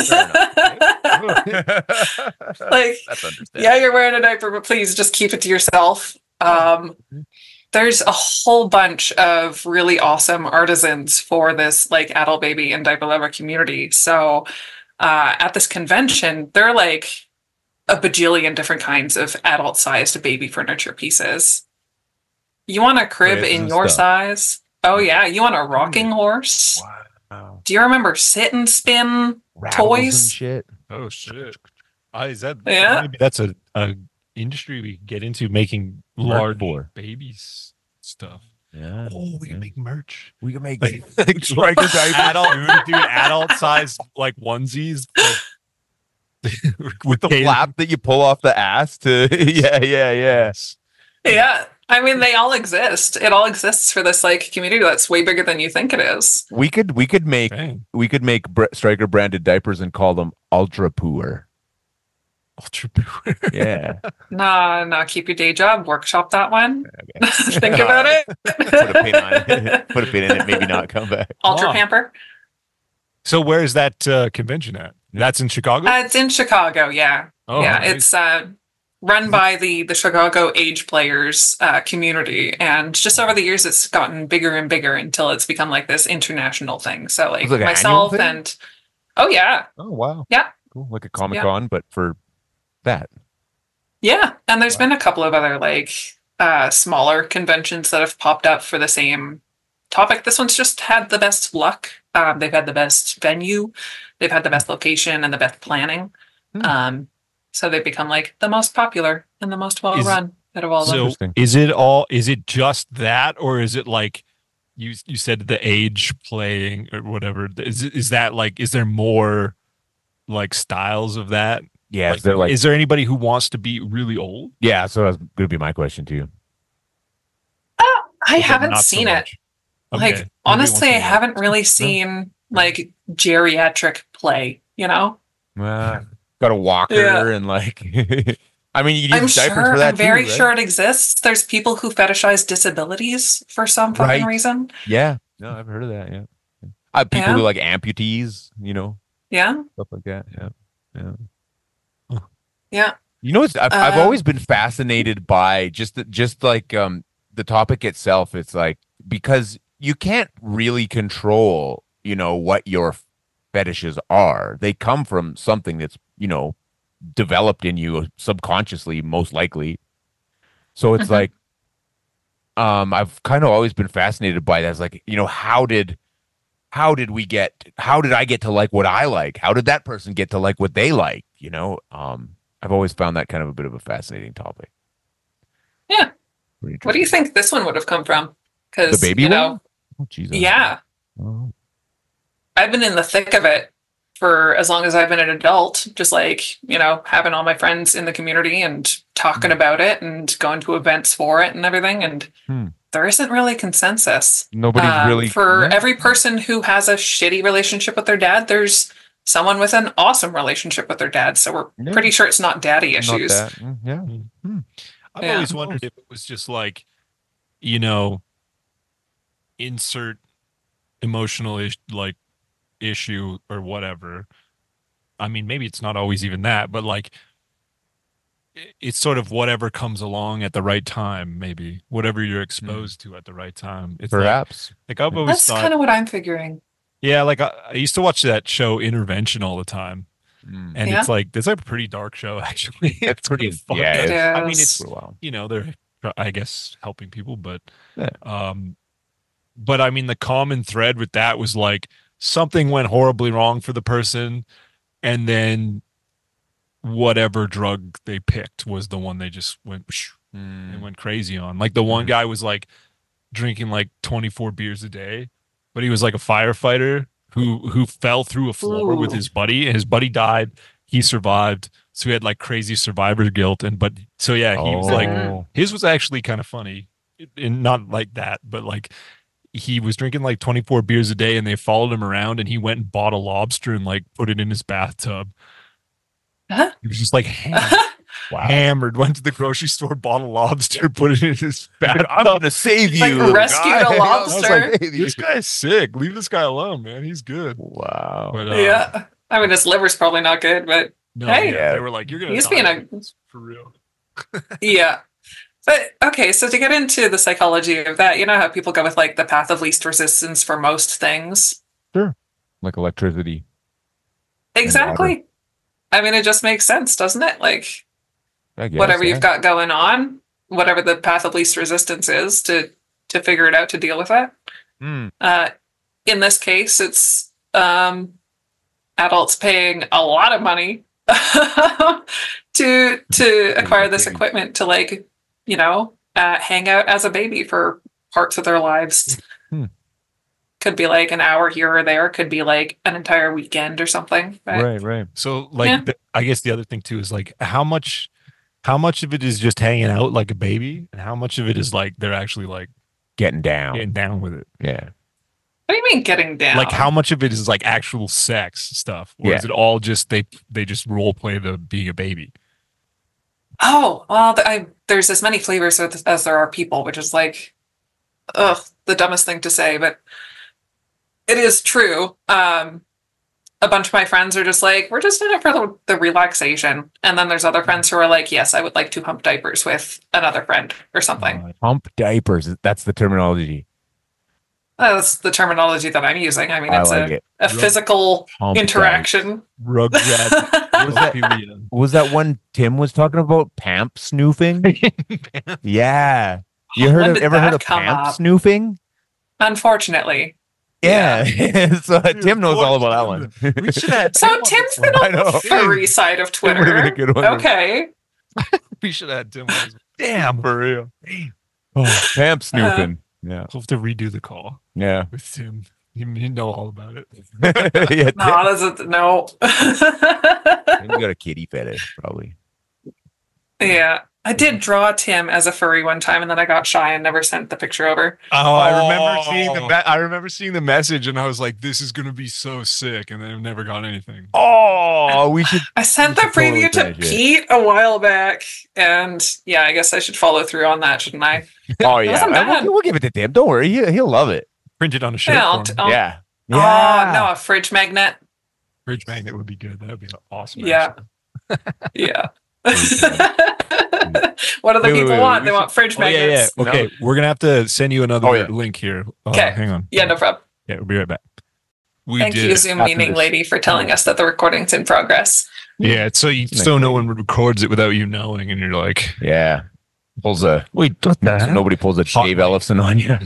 Like, That's understandable. yeah, you're wearing a diaper, but please just keep it to yourself. There's a whole bunch of really awesome artisans for this like adult baby and diaper lover community. So at this convention, there are like a bajillion different kinds of adult sized baby furniture pieces. You want a crib Cribs in and your stuff. size? Oh yeah. You want a rocking horse? Wow. Do you remember sit and spin Rattles toys? and shit. Oh shit! Is that? Yeah. Maybe that's a industry we get into, making large for. babies stuff. Yeah. Oh, we can make merch. We can make Like striker diapers. adult size like onesies. With the flap that you pull off the ass to yeah. Yes. Yeah. I mean, they all exist. It all exists for this like community that's way bigger than you think it is. We could make Dang. Striker branded diapers and call them Ultra Pooer. Ultra Pooer. Yeah. Nah, keep your day job. Workshop that one. Okay. Think about it. Put a pin on it. Put a pin in it. Maybe not come back. Ultra Oh. Pamper. So where is that convention at? That's in Chicago. It's in Chicago. Yeah. Oh, yeah. nice. It's run by the Chicago Age Players community. And just over the years, it's gotten bigger and bigger until it's become like this international thing. So like It's like an myself annual thing? and oh yeah. Oh wow. Yeah. Cool. Like a Comic-Con, but for that. Yeah, and there's been a couple of other like smaller conventions that have popped up for the same topic. This one's just had the best luck. They've had the best venue, they've had the best location, and the best planning. So they've become like the most popular and the most well run out of all of them. So Interesting. is it just that, or is it like you said the age playing or whatever? Is that like, is there more like styles of that? Yeah, Like, they're like, is there anybody who wants to be really old? yeah. So that's going to be my question to you. I Or haven't not so seen it. much? Like, Okay. honestly, I Maybe once in a while. haven't really seen like geriatric play, you know? Got a walker Yeah. and like, I mean, you can I'm use diapers sure, for that I'm very too, right? sure it exists. There's people who fetishize disabilities for some fucking Right. reason. Yeah. No, I've heard of that. Yeah. People Yeah. who like amputees, you know, Yeah. stuff like that. Yeah. Yeah. Yeah. You know, I've Um, always been fascinated by just like the topic itself. It's like because you can't really control, you know, what your fetishes are. They come from something that's, you know, developed in you subconsciously, most likely. So it's Mhm. like, I've kind of always been fascinated by that. It's like, you know, how did I get to like what I like? How did that person get to like what they like? You know, I've always found that kind of a bit of a fascinating topic. Yeah. Pretty What do you interesting. think this one would have come from? The Because, baby you one? know, Oh, Jesus. yeah, Oh. I've been in the thick of it for as long as I've been an adult, just like, you know, having all my friends in the community and talking about it and going to events for it and everything. And Hmm. there isn't really consensus. Nobody's really For yeah. every person who has a shitty relationship with their dad, there's someone with an awesome relationship with their dad. So we're Yeah. pretty sure it's not daddy Not issues. that. Yeah. I've Yeah. always wondered if it was just like, you know, insert emotional like issue or whatever. I mean, maybe it's not always even that, but like it's sort of whatever comes along at the right time, maybe whatever you're exposed to at the right time. It's Perhaps. like I've always That's thought, kind of what I'm figuring. yeah, like I used to watch that show Intervention all the time. And Yeah. it's like a pretty dark show, actually. It's pretty. fucked Yeah. up. It It's, I mean, is. it's for a while. you know they're I guess helping people, but Yeah. but I mean the common thread with that was like something went horribly wrong for the person, and then whatever drug they picked was the one they just went and went crazy on. Like the one guy was like drinking like 24 beers a day, but he was like a firefighter who fell through a floor with Ooh. his buddy, and his buddy died. He survived, so he had like crazy survivor guilt. And but so yeah, he was like Oh. his was actually kind of funny, and not like that, but like he was drinking like 24 beers a day, and they followed him around, and he went and bought a lobster and like put it in his bathtub. Huh? He was just like hammered. Went to the grocery store, bought a lobster, put it in his bathtub. I'm gonna save you. Like, rescued a guy. lobster? I was like, hey, This guy's sick. Leave this guy alone, man. He's good. wow. But Yeah. I mean, his liver's probably not good, but no, Hey. yeah, they were like, "You're gonna He's die being of this, for real." yeah. But okay, so to get into the psychology of that, you know how people go with like the path of least resistance for most things? Like electricity. Exactly. I mean, it just makes sense, doesn't it? Like, I guess, whatever yeah. you've got going on, whatever the path of least resistance is to figure it out, to deal with that. Hmm. In this case, it's adults paying a lot of money to acquire this equipment to, like, you know, hang out as a baby for parts of their lives. Hmm. Could be like an hour here or there. Could be like an entire weekend or something. But Right. So, like, Yeah. I guess the other thing too is like how much of it is just hanging out like a baby, and how much of it is like they're actually like Getting down. getting down with it. Yeah. What do you mean getting down? Like how much of it is like actual sex stuff, or Yeah. is it all just they just role play the being a baby? Oh, well, there's as many flavors as there are people, which is like, ugh, the dumbest thing to say, but it is true. A bunch of my friends are just like, we're just in it for the relaxation. And then there's other friends who are like, yes, I would like to hump diapers with another friend or something. Pump diapers. That's the terminology. That's the terminology that I'm using. I mean, I it's like it. a physical Pump interaction. Rugrat. Was that one Tim was talking about? Pamp snoofing? Yeah. You When did ever heard that of come pamp up? snoofing? Unfortunately. Yeah. So Tim knows all about that one. We should have So Tim's been I on know. the furry side of It would've been Twitter. a good one. Okay. we should have Tim. Damn, for real. Oh, pamp snoofing. Yeah. We'll have to redo the call Yeah. with Tim. You know all about it. Yeah, No, that's no. you got a kitty fetish, probably. Yeah. I did draw Tim as a furry one time, and then I got shy and never sent the picture over. Oh, I remember seeing I remember seeing the message, and I was like, "This is gonna be so sick," and then I've never got anything. Oh, we should. I sent the should totally preview to finish it. Pete a while back, and yeah, I guess I should follow through on that, shouldn't I? Oh yeah, wasn't bad. we'll give it to Tim. Don't worry, he'll love it. Print it on a shirt. Yeah, for him. I'll- Yeah. Oh, no, a fridge magnet. Fridge magnet would be good. That would be awesome. Yeah. actually. Yeah. What do the Wait, people wait, want? we They want fridge Oh, yeah, yeah. magnets. Okay, we're gonna have to send you another Oh, yeah. link here. Okay. Hang on. Yeah, no problem. Yeah, we'll be right back. We Thank did you, it Zoom after meeting this. lady, for telling us that the recording's in progress. Yeah, it's so no one records it without you knowing, and you're like, Yeah. Pulls a wait, what the heck? nobody pulls a Dave mic. Ellefson on you.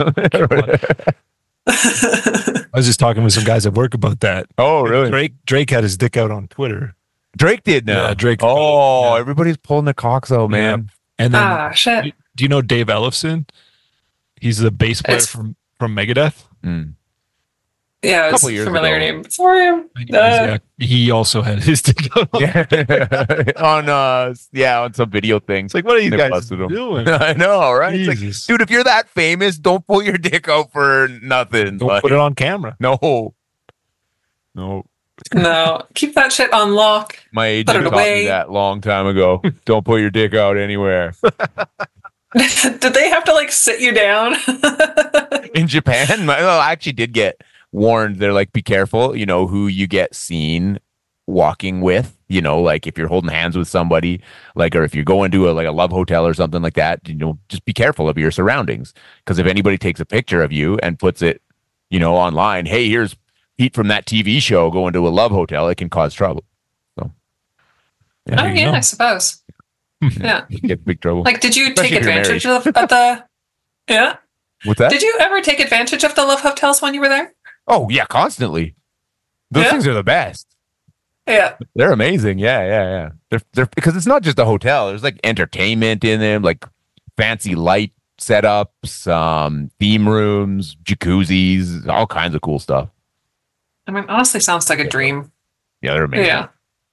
I was just talking with some guys at work about that. Oh, really? Drake had his dick out on Twitter, Drake did now. Yeah, Drake- Oh, yeah. everybody's pulling the cocks out, man. and then Ah, shit. do you know Dave Ellefson? He's the bass player It's- from Megadeth. Mm. Yeah, it's Couple a years familiar ago. name. Sorry. Anyways, yeah, he also had his dick out. Yeah. on some video things. It's like, what are you They guys busted him. doing? I know, right? It's like, Jesus. dude, if you're that famous, don't pull your dick out for nothing. Don't Like, put it on camera. no. No, keep that shit on lock. My Put agent it taught me away. that long time ago. Don't put your dick out anywhere. Did they have to like sit you down? In Japan, I actually did get warned. They're like, be careful, who you get seen walking with, like if you're holding hands with somebody, like, or if you're going to a love hotel or something like that, just be careful of your surroundings. Because if anybody takes a picture of you and puts it, online, hey, here's Pete from that TV show going to a love hotel, it can cause trouble. So, Oh you yeah, go. I suppose. Yeah. you get big trouble. Like, did you Especially take if you're advantage of the? Yeah. What's that? Did you ever take advantage of the love hotels when you were there? Oh yeah, constantly. Those Yeah? things are the best. Yeah. They're amazing. Yeah. They're because it's not just a hotel. There's like entertainment in them, like fancy light setups, theme rooms, jacuzzis, all kinds of cool stuff. I mean, honestly, sounds like a dream. Yeah, they're amazing.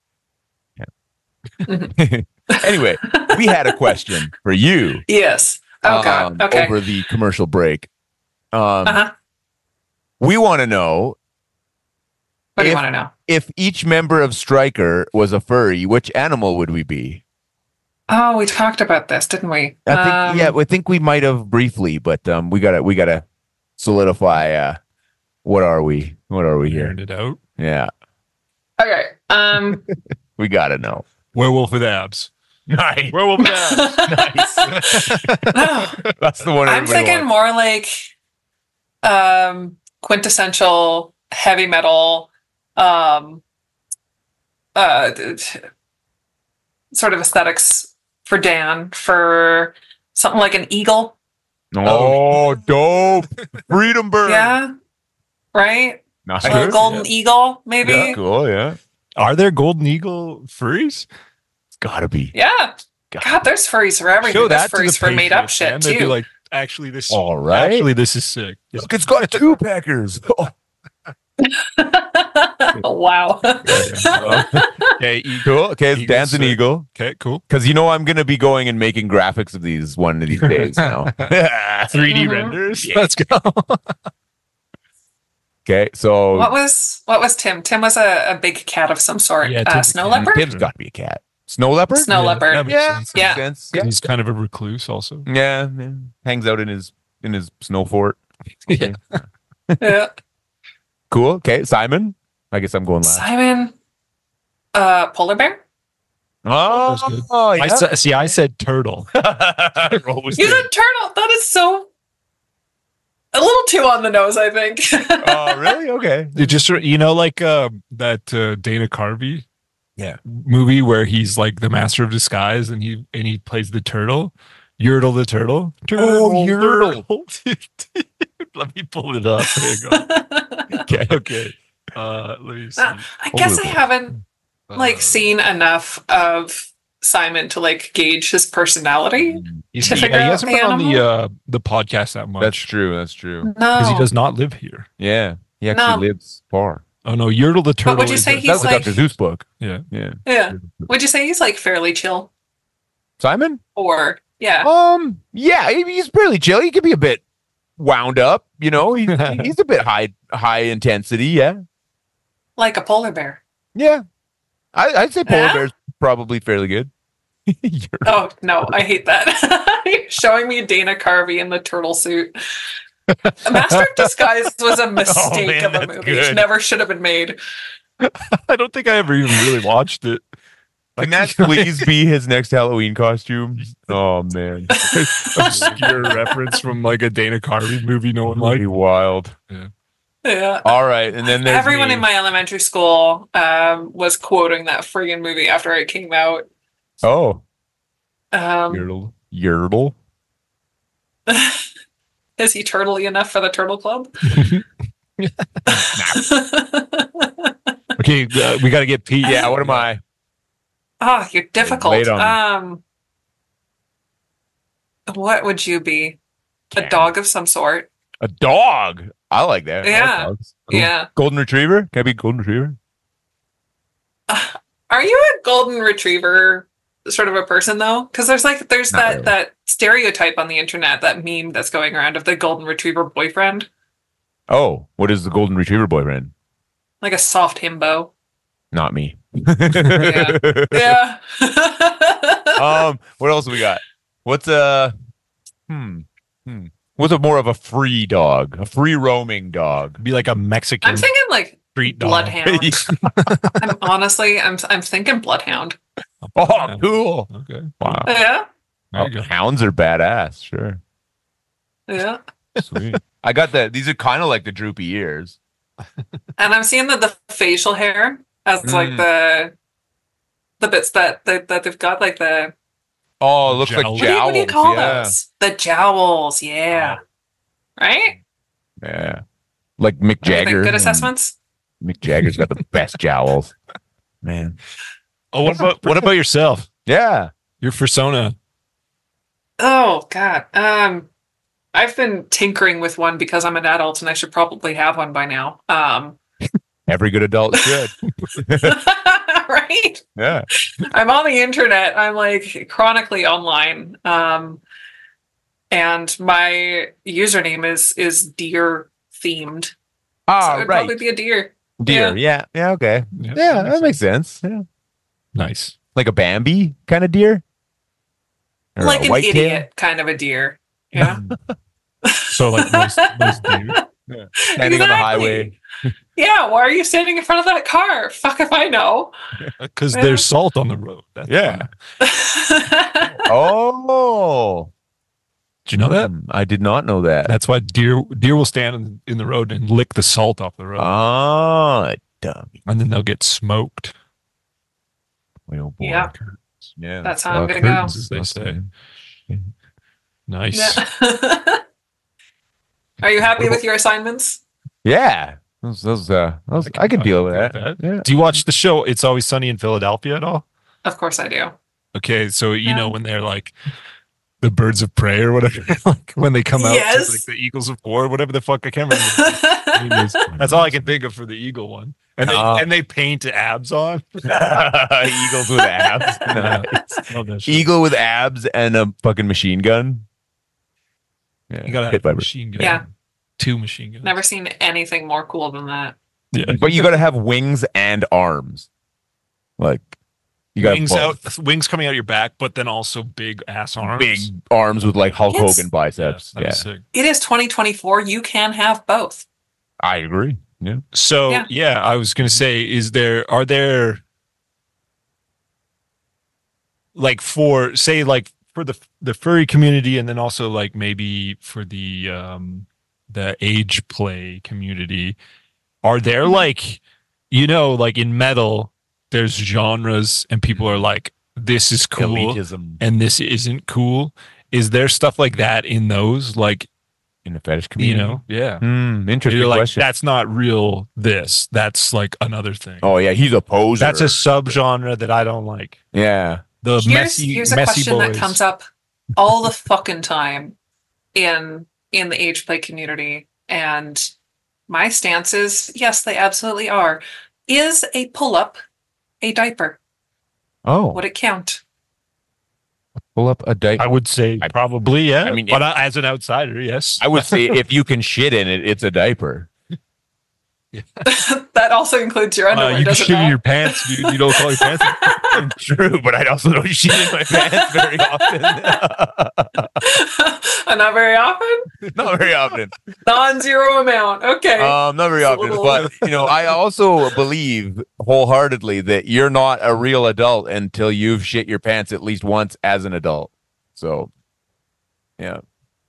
Yeah. Anyway, we had a question for you. Yes. Oh God. Okay. Over the commercial break. Uh-huh. We want to know What do you if- want to know? if each member of Stryker was a furry, which animal would we be? Oh, we talked about this, didn't we? I think we might have briefly, but we gotta solidify. What are we? What are we here? Ironed it out. Yeah, Okay. we gotta know. Werewolf with abs. Nice. Werewolf with abs. That's the one. I'm everybody thinking wants. more like quintessential heavy metal, sort of aesthetics for Dan, for something like an eagle. Oh, dope! Freedom bird. Yeah. Right? Nice. A little golden eagle, maybe? Yeah, cool. Yeah, Are there golden eagle furries? it's gotta be. Yeah. God, there's furries for everything. Show There's that to the furries for made up Patriots, shit man. They'd be too. like, actually, this. All right. Actually, this is sick. Yeah. Look, it's got two peckers. Oh. Wow. Okay, eagle. Cool. Okay, it's Eagle's Dan's an sick. eagle. Okay, cool. Because I'm going to be going and making graphics of these one of these days now. 3D Mhm. renders. Yeah. Let's go. Okay, so What was Tim? Tim was a big cat of some sort. Yeah, Tim's Snow a cat. leopard? Tim's got to be a cat. Snow leopard? Snow leopard. that makes Yeah. sense. Yeah. Makes sense. And he's kind of a recluse, also. Yeah. Hangs out in his snow fort. Yeah. Yeah. Cool. Okay, Simon. I guess I'm going last. Simon. Polar bear? Oh, That's good. yeah. I said turtle. Roll was He's good. a turtle. That is so a little too on the nose, I think. Oh, really? Okay. It just like that Dana Carvey Yeah. movie where he's like the master of disguise and he plays the turtle, Yertle the turtle. Oh, Yertle. Let me pull it up. There you go. Okay. Let me see. I guess I haven't seen enough of Simon to like gauge his personality. He To figure hasn't out been on animal? the podcast that much. That's true. That's true. Because he No. does not live here. Yeah, he actually No. lives far. Oh no, Yertle the turtle. would you is say a- he's That was a like- Dr. Zeus book. Yeah. Yeah. Yeah. Would you say he's like fairly chill? Simon? Or yeah. Yeah, he's pretty chill. He could be a bit wound up, you know. He's a bit high intensity. Yeah, Like a polar bear. yeah. I'd say polar Yeah? bear's probably fairly good. Oh no, I hate that. You're showing me Dana Carvey in the turtle suit. Master of Disguise was a mistake man, of a that's movie. It good. never should have been made. I don't think I ever even really watched it. Can that please be his next Halloween costume? Oh man, Obscure reference from like a Dana Carvey movie no one like liked. wild. Yeah. All right, and then there's Everyone me. in my elementary school was quoting that friggin' movie after it came out. Oh, Um, Yertle. is he turtley enough for the Turtle Club? Okay, we got to get Pete. Yeah, what am I? Oh, you're difficult. Lay it on What would you be? A Cam. dog of some sort. A dog. I like that. I like Yeah. dogs. Cool. Yeah. Golden Retriever. Can I be Golden Retriever? Are you a golden retriever sort of a person though? Because there's Not that really. that stereotype on the internet, that meme that's going around of the golden retriever boyfriend, Oh, what is the Golden Retriever boyfriend? like a soft himbo. Not me. Yeah. What else we got? What's what's a more of a free dog, a free roaming dog? Be like a Mexican I'm thinking like street dog. bloodhound. I'm thinking bloodhound. Oh, cool! Okay. Wow, Yeah. There you go. hounds are badass. Sure, Yeah. sweet. I got that. These are kind of like the droopy ears. And I'm seeing the facial hair as like the bits that they've got, like the Oh, it looks like Jowls. jowls. what do you call yeah. those? The jowls, yeah. Right? Yeah, like Mick What do you think? Jagger. Good assessments? Mick Jagger's got the best jowls. Man, Oh, what about yourself? yeah. Your persona. Oh God. I've been tinkering with one because I'm an adult and I should probably have one by now. Every good adult should. Right? Yeah. I'm on the internet. I'm like chronically online. And my username is deer themed. So Ah, it'd right. probably be a deer. Deer. Yeah. Yeah. Okay. Yeah, Yeah, that makes sense. Yeah. Nice. Like a Bambi kind of deer? Or Like a an whitetail? idiot kind of a deer. Yeah. So like most deer. Standing on the highway. Yeah, why are you standing in front of that car? Fuck if I know. Because Yeah. there's salt on the road. That's Yeah. why. Oh. Did you know that? I did not know that. That's why deer will stand in the road and lick the salt off the road. Oh, dummy. And then they'll get smoked. Oh, boy. Yeah. Yeah. That's how I'm gonna go. Curtains, as they say. Nice. Yeah. Are you happy with your assignments? Yeah. Those, I can deal with that. Yeah. Do you watch the show It's Always Sunny in Philadelphia at all? Of course I do. Okay, so you Yeah. know when they're like the birds of prey or whatever, like when they come out, Yes. to, like the eagles of war, whatever the fuck I can't remember. That's all I can think of for the eagle one. And they paint abs on. Eagles with abs. Nice. Love that shit. Eagle with abs and a fucking machine gun. Yeah. You gotta have Hit a by- machine gun. Yeah. 2 machine guns. Never seen anything more cool than that. Yeah. But you got to have wings and arms. Like you got Wings coming out your back, but then also big ass arms. big arms with like Hulk Yes. Hogan biceps. that'd Yeah, be sick. It is 2024. You can have both. I agree. Yeah. So Yeah. yeah, I was gonna say, are there like for the furry community, and then also like maybe for the age play community, are there like, like in metal, there's genres and people are like, this is cool Elitism and this isn't cool. Is there stuff like that in those? Like, in the fetish community. yeah. Interesting You're like, question. that's not real that's like another thing. Oh yeah, he's a poser. That's a subgenre that I don't like. yeah. The Here's a messy question that boys. comes up all the fucking time in the age play community, and my stance is yes, they absolutely are. Is a pull-up a diaper? Oh, Would it count? pull up a diaper. I would say I- probably, yeah. I mean, but as an outsider, yes. I would say if you can shit in it, it's a diaper. That also includes your underwear, you can does it shit in not? your pants, dude. You don't call your pants. True, but I'd also don't shit in my pants very often. Not very often? Not very often. Non-zero amount. Okay. Not very It's a often. little- But I also believe wholeheartedly that you're not a real adult until you've shit your pants at least once as an adult. So, yeah.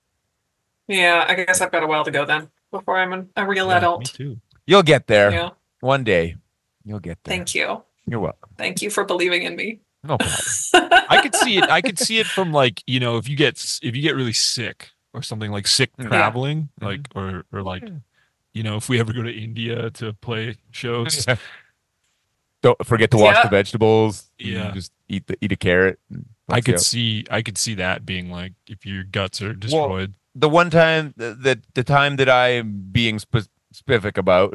Yeah, I guess I've got a while to go then before I'm a real Yeah, me adult. too. You'll get there Yeah. one day. You'll get there. Thank you. You're welcome. Thank you for believing in me. No problem. I could see it. I could see it from like if you get really sick or something, like sick Yeah. traveling, Mhm. like or like if we ever go to India to play shows. Don't forget to wash Yeah. the vegetables. Yeah. Just eat a carrot. I could see that being like if your guts are destroyed. The one time the time that I'm being specific about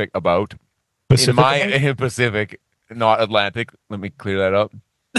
in my Pacific, not Atlantic. Let me clear that up.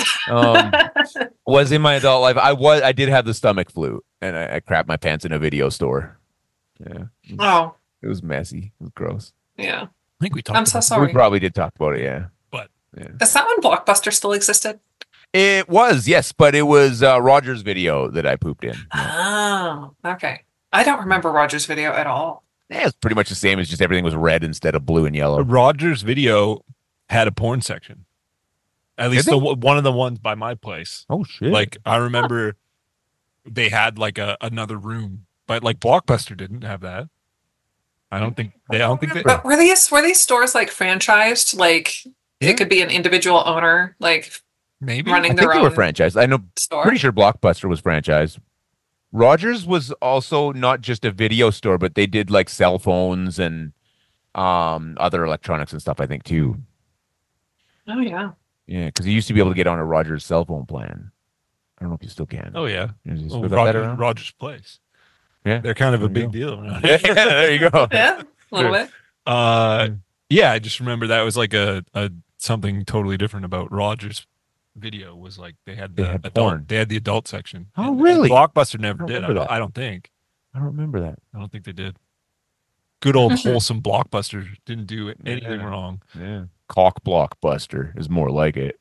Was in my adult life. I did have the stomach flu, and I crapped my pants in a video store. Yeah, Oh, it was messy. It was gross. yeah. I think we talked. I'm so about that. sorry. We probably did talk about it. Yeah, But yeah. Is that when Blockbuster still existed? It was, yes, but it was Roger's video that I pooped in. Oh, okay. I don't remember Roger's video at all. Yeah, it's pretty much the same as just everything was red instead of blue and yellow. Rogers Video had a porn section. At least Did they? one of the ones by my place. Oh shit! Like I remember they had like another room, but like Blockbuster didn't have that. I don't think they. But were these stores like franchised? Like Yeah. it could be an individual owner, like Maybe running I their think they were own franchised. I know. store. Pretty sure Blockbuster was franchised. Rogers was also not just a video store, but they did like cell phones and other electronics and stuff. I think too. Oh yeah. Yeah, because you used to be able to get on a Rogers cell phone plan. I don't know if you still can. Oh yeah, Is it well, still got that around? Rogers Place. Yeah. They're kind of a There you big deal around Yeah, here. there you go. Yeah, a little bit. Yeah, I just remember that was like a something totally different about Rogers Video was like they had the had adult, porn. they had the adult section. Oh, And really? Blockbuster never I don't did. remember that. I don't think. I don't remember that. I don't think they did. Good old wholesome Blockbuster didn't do anything Yeah. wrong. Yeah. Cock Blockbuster is more like it.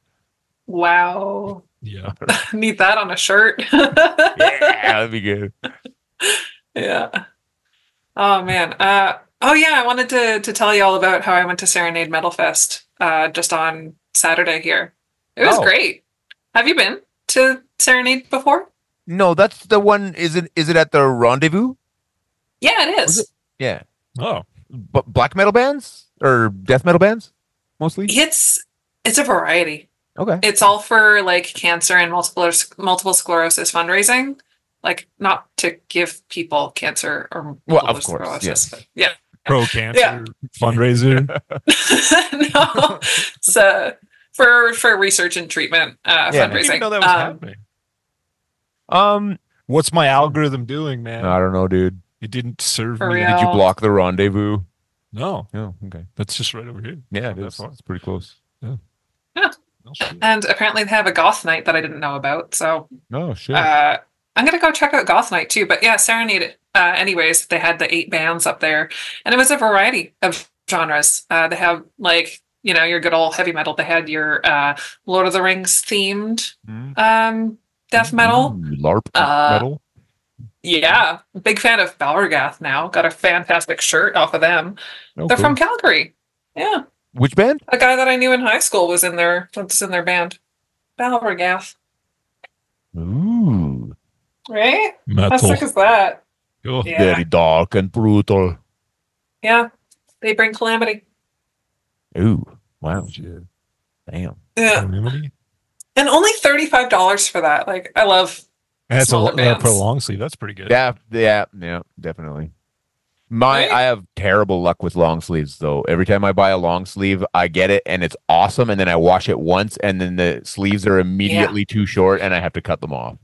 Wow. Yeah. Need that on a shirt. Yeah, that'd be good. Yeah. Oh man. Oh yeah, I wanted to tell you all about how I went to Serenade Metal Fest just on Saturday here. It was Oh. great. Have you been to Serenade before? No, that's the one. Is it at the Rendezvous? Yeah, it Was is. Yeah. Oh, But black metal bands or death metal bands mostly? It's a variety. Okay. It's all for like cancer and multiple sclerosis fundraising. Like not to give people cancer or Well, multiple of course, sclerosis, yes. but yeah. pro cancer Yeah. fundraiser. No, it's for research and treatment I didn't fundraising. even know that was happening. What's my algorithm doing, man? I don't know, dude. It didn't serve For me. real. Did you block the Rendezvous? No, Oh, okay. that's just right over here. Yeah, Not that far. it's pretty close. Oh, shit. And apparently they have a goth night that I didn't know about. So Oh shit. I'm gonna go check out goth night too. But yeah, Serenade. Anyways, they had the 8 bands up there, and it was a variety of genres. They have like your good old heavy metal. They had your Lord of the Rings themed death metal. Ooh, LARP Uh, metal. Yeah, big fan of Balragath now. Got a fantastic shirt off of them. Oh, They're cool. from Calgary. Yeah, Which band? a guy that I knew in high school was in their band. Balragath, Ooh, right? How Metal. sick is that? Cool. Yeah. very dark and brutal. Yeah, they bring calamity. Ooh, wow. Shit. Damn. Yeah, Anonymity? and only $35 for that. Like, I love. And that's Smaller for a bands. long sleeve. That's pretty good. Yeah, definitely. Right? I have terrible luck with long sleeves though. Every time I buy a long sleeve, I get it and it's awesome, and then I wash it once, and then the sleeves are immediately too short, and I have to cut them off.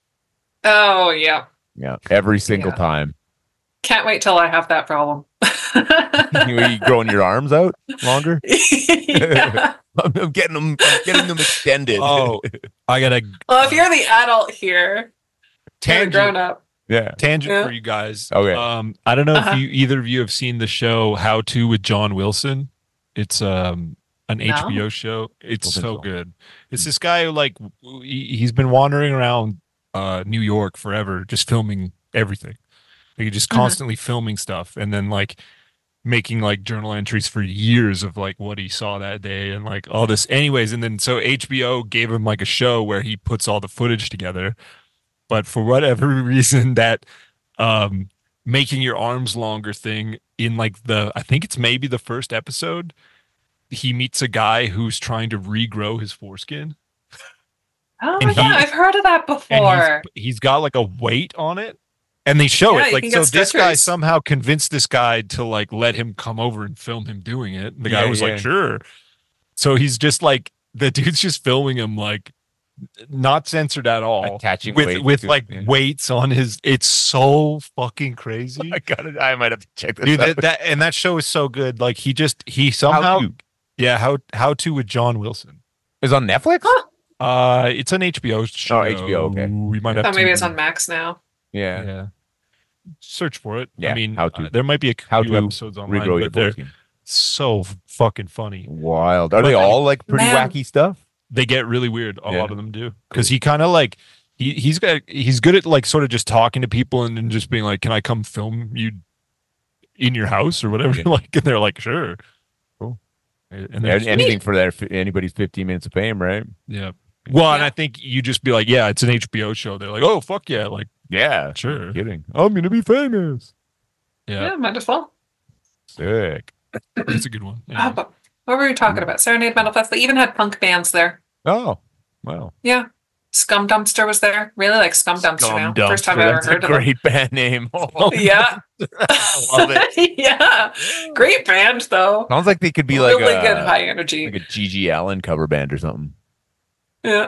Oh, yeah. Yeah, every single Yeah. time. Can't wait till I have that problem. You growing your arms out longer? Yeah. I'm getting them extended. Oh, I got a Well, if you're the adult here, you're tangent. grown up. yeah. Tangent Yeah. for you guys. Okay. I don't know Uh-huh. if either of you have seen the show How To with John Wilson. It's an HBO show. It's Don't think so so. good. It's this guy who like he's been wandering around New York forever, just filming everything. Like, just Mhm. constantly filming stuff, and then like making like journal entries for years of like what he saw that day and like all this. Anyways, and then so HBO gave him like a show where he puts all the footage together. But for whatever reason, that making your arms longer thing in like I think it's maybe the first episode, he meets a guy who's trying to regrow his foreskin. Oh And my God, I've heard of that And before. he's got like a weight on it. And they show Yeah, it you like, can so get this guy stretchers. somehow convinced this guy to like let him come over and film him doing it. The guy Yeah, was yeah. like, sure. So he's just like, the dude's just filming him like not censored at all. Attaching with weights to- like yeah. weights on his. It's so fucking crazy. I got it. I might have to check this Dude, out. that show is so good. Like he somehow how to with John Wilson. Is it on Netflix? Huh. It's an HBO show. HBO, okay. We might have Oh, to maybe it's on Max now. Yeah. Yeah. Search for it. Yeah, I mean, How To. there might be a How few to episodes online, Regrow your but they're foreskin. so fucking funny. Wild. Are they all like pretty Man. wacky stuff? They get really weird. A Yeah. lot of them do, because he kind of like he's good at like sort of just talking to people and then just being like, "Can I come film you in your house or whatever?" Yeah. Like, and they're like, "Sure." Cool. And Yeah, then anything for anybody's 15 minutes of fame, right? yeah. Well, and Yeah. I think you just be like, "Yeah, it's an HBO show." They're like, "Oh, fuck yeah!" Like, Yeah. sure. Kidding. I'm gonna be famous. Yeah, Yeah, might as well. Sick. it's a good one. Oh, Yeah. but what were we talking about? Serenade Metal Fest. They even had punk bands there. Oh, wow. Yeah. Scum Dumpster was there. Really like Scum Dumpster Scum now. First time I Dumpster, ever that's heard a of them. great band name. Oh, Yeah. I love it. Yeah. Great band though. Sounds like they could be like really a good high energy. like a Gigi Allen cover band or something. Yeah.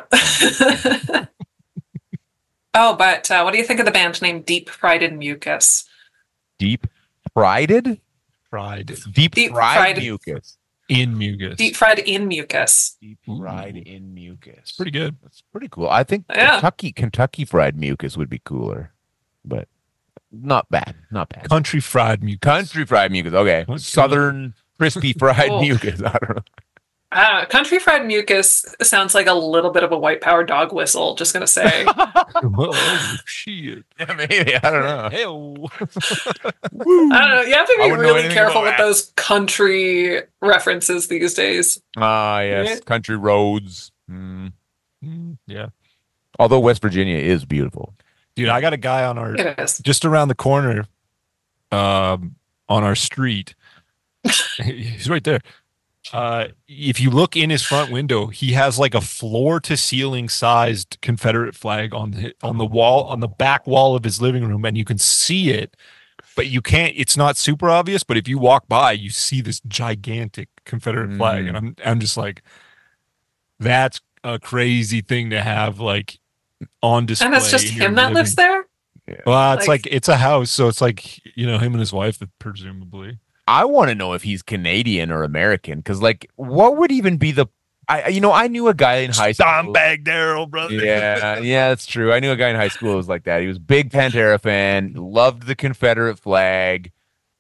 Oh, but what do you think of the band named Deep Fried in Mucus? Deep fried? Fried Deep Deep fried fried- mucus. in mucus. Deep Fried in Mucus. Deep Ooh. fried in mucus. It's pretty good. That's pretty cool. I think Yeah. Kentucky fried mucus would be cooler, but not bad. Not bad. Country fried mucus. Country fried mucus. Okay. Country- Southern crispy fried Oh. mucus. I don't know. Country Fried Mucus sounds like a little bit of a white power dog whistle, just gonna say. Oh shit! Yeah, maybe. I don't know. Hell. I don't know. You have to I be wouldn't know really anything careful about with that. those country references these days. Ah, yes. Right? Country roads. Mm. Yeah, Although West Virginia is beautiful. dude, I got a guy on our It is. just around the corner, on our street. He's right there. If you look in his front window, he has like a floor to ceiling sized Confederate flag on the wall, on the back wall of his living room, and you can see it, but you can't. It's not super obvious, but if you walk by, you see this gigantic Confederate flag, and I'm just like, that's a crazy thing to have like on display. And it's just in your him that living- lives there? Well, it's Like- like it's a house, so it's like, you know, him and his wife, presumably. I want to know if he's Canadian or American, because like, what would even be the? I knew a guy in high school. Stompbag Daryl, brother. Yeah, that's true. I knew a guy in high school who was like that. He was a big Pantera fan, loved the Confederate flag.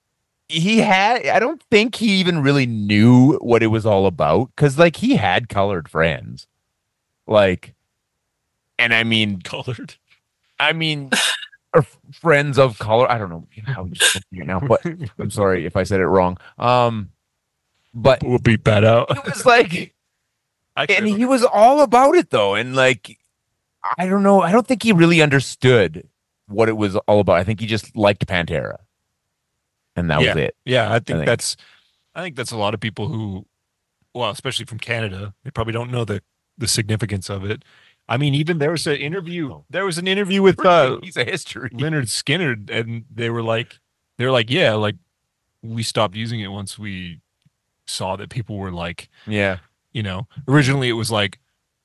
I don't think he even really knew what it was all about, because like he had colored friends, like, and I mean, Colored. or friends of color. I don't know how you say it now, but I'm sorry if I said it wrong. But We'll beat that out. it was like, I and can't- he was all about it though, and like, I don't know. I don't think he really understood what it was all about. I think he just liked Pantera, and that was it. Yeah, I think. think that's a lot of people who, well, especially from Canada, they probably don't know the significance of it. I mean, even there was an interview with He's a history. Leonard Skinner, and they were like, they're like, yeah, like we stopped using it once we saw that people were like, Yeah. Originally it was like,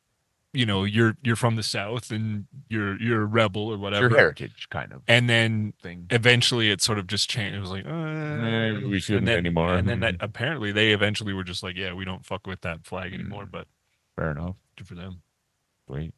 you're from the South and you're a rebel or It's whatever. your heritage kind of And then thing. eventually it sort of just changed. It was like, We shouldn't anymore. And then apparently they eventually were just like, yeah, we don't fuck with that flag anymore. But Fair enough. good for them. Sweet.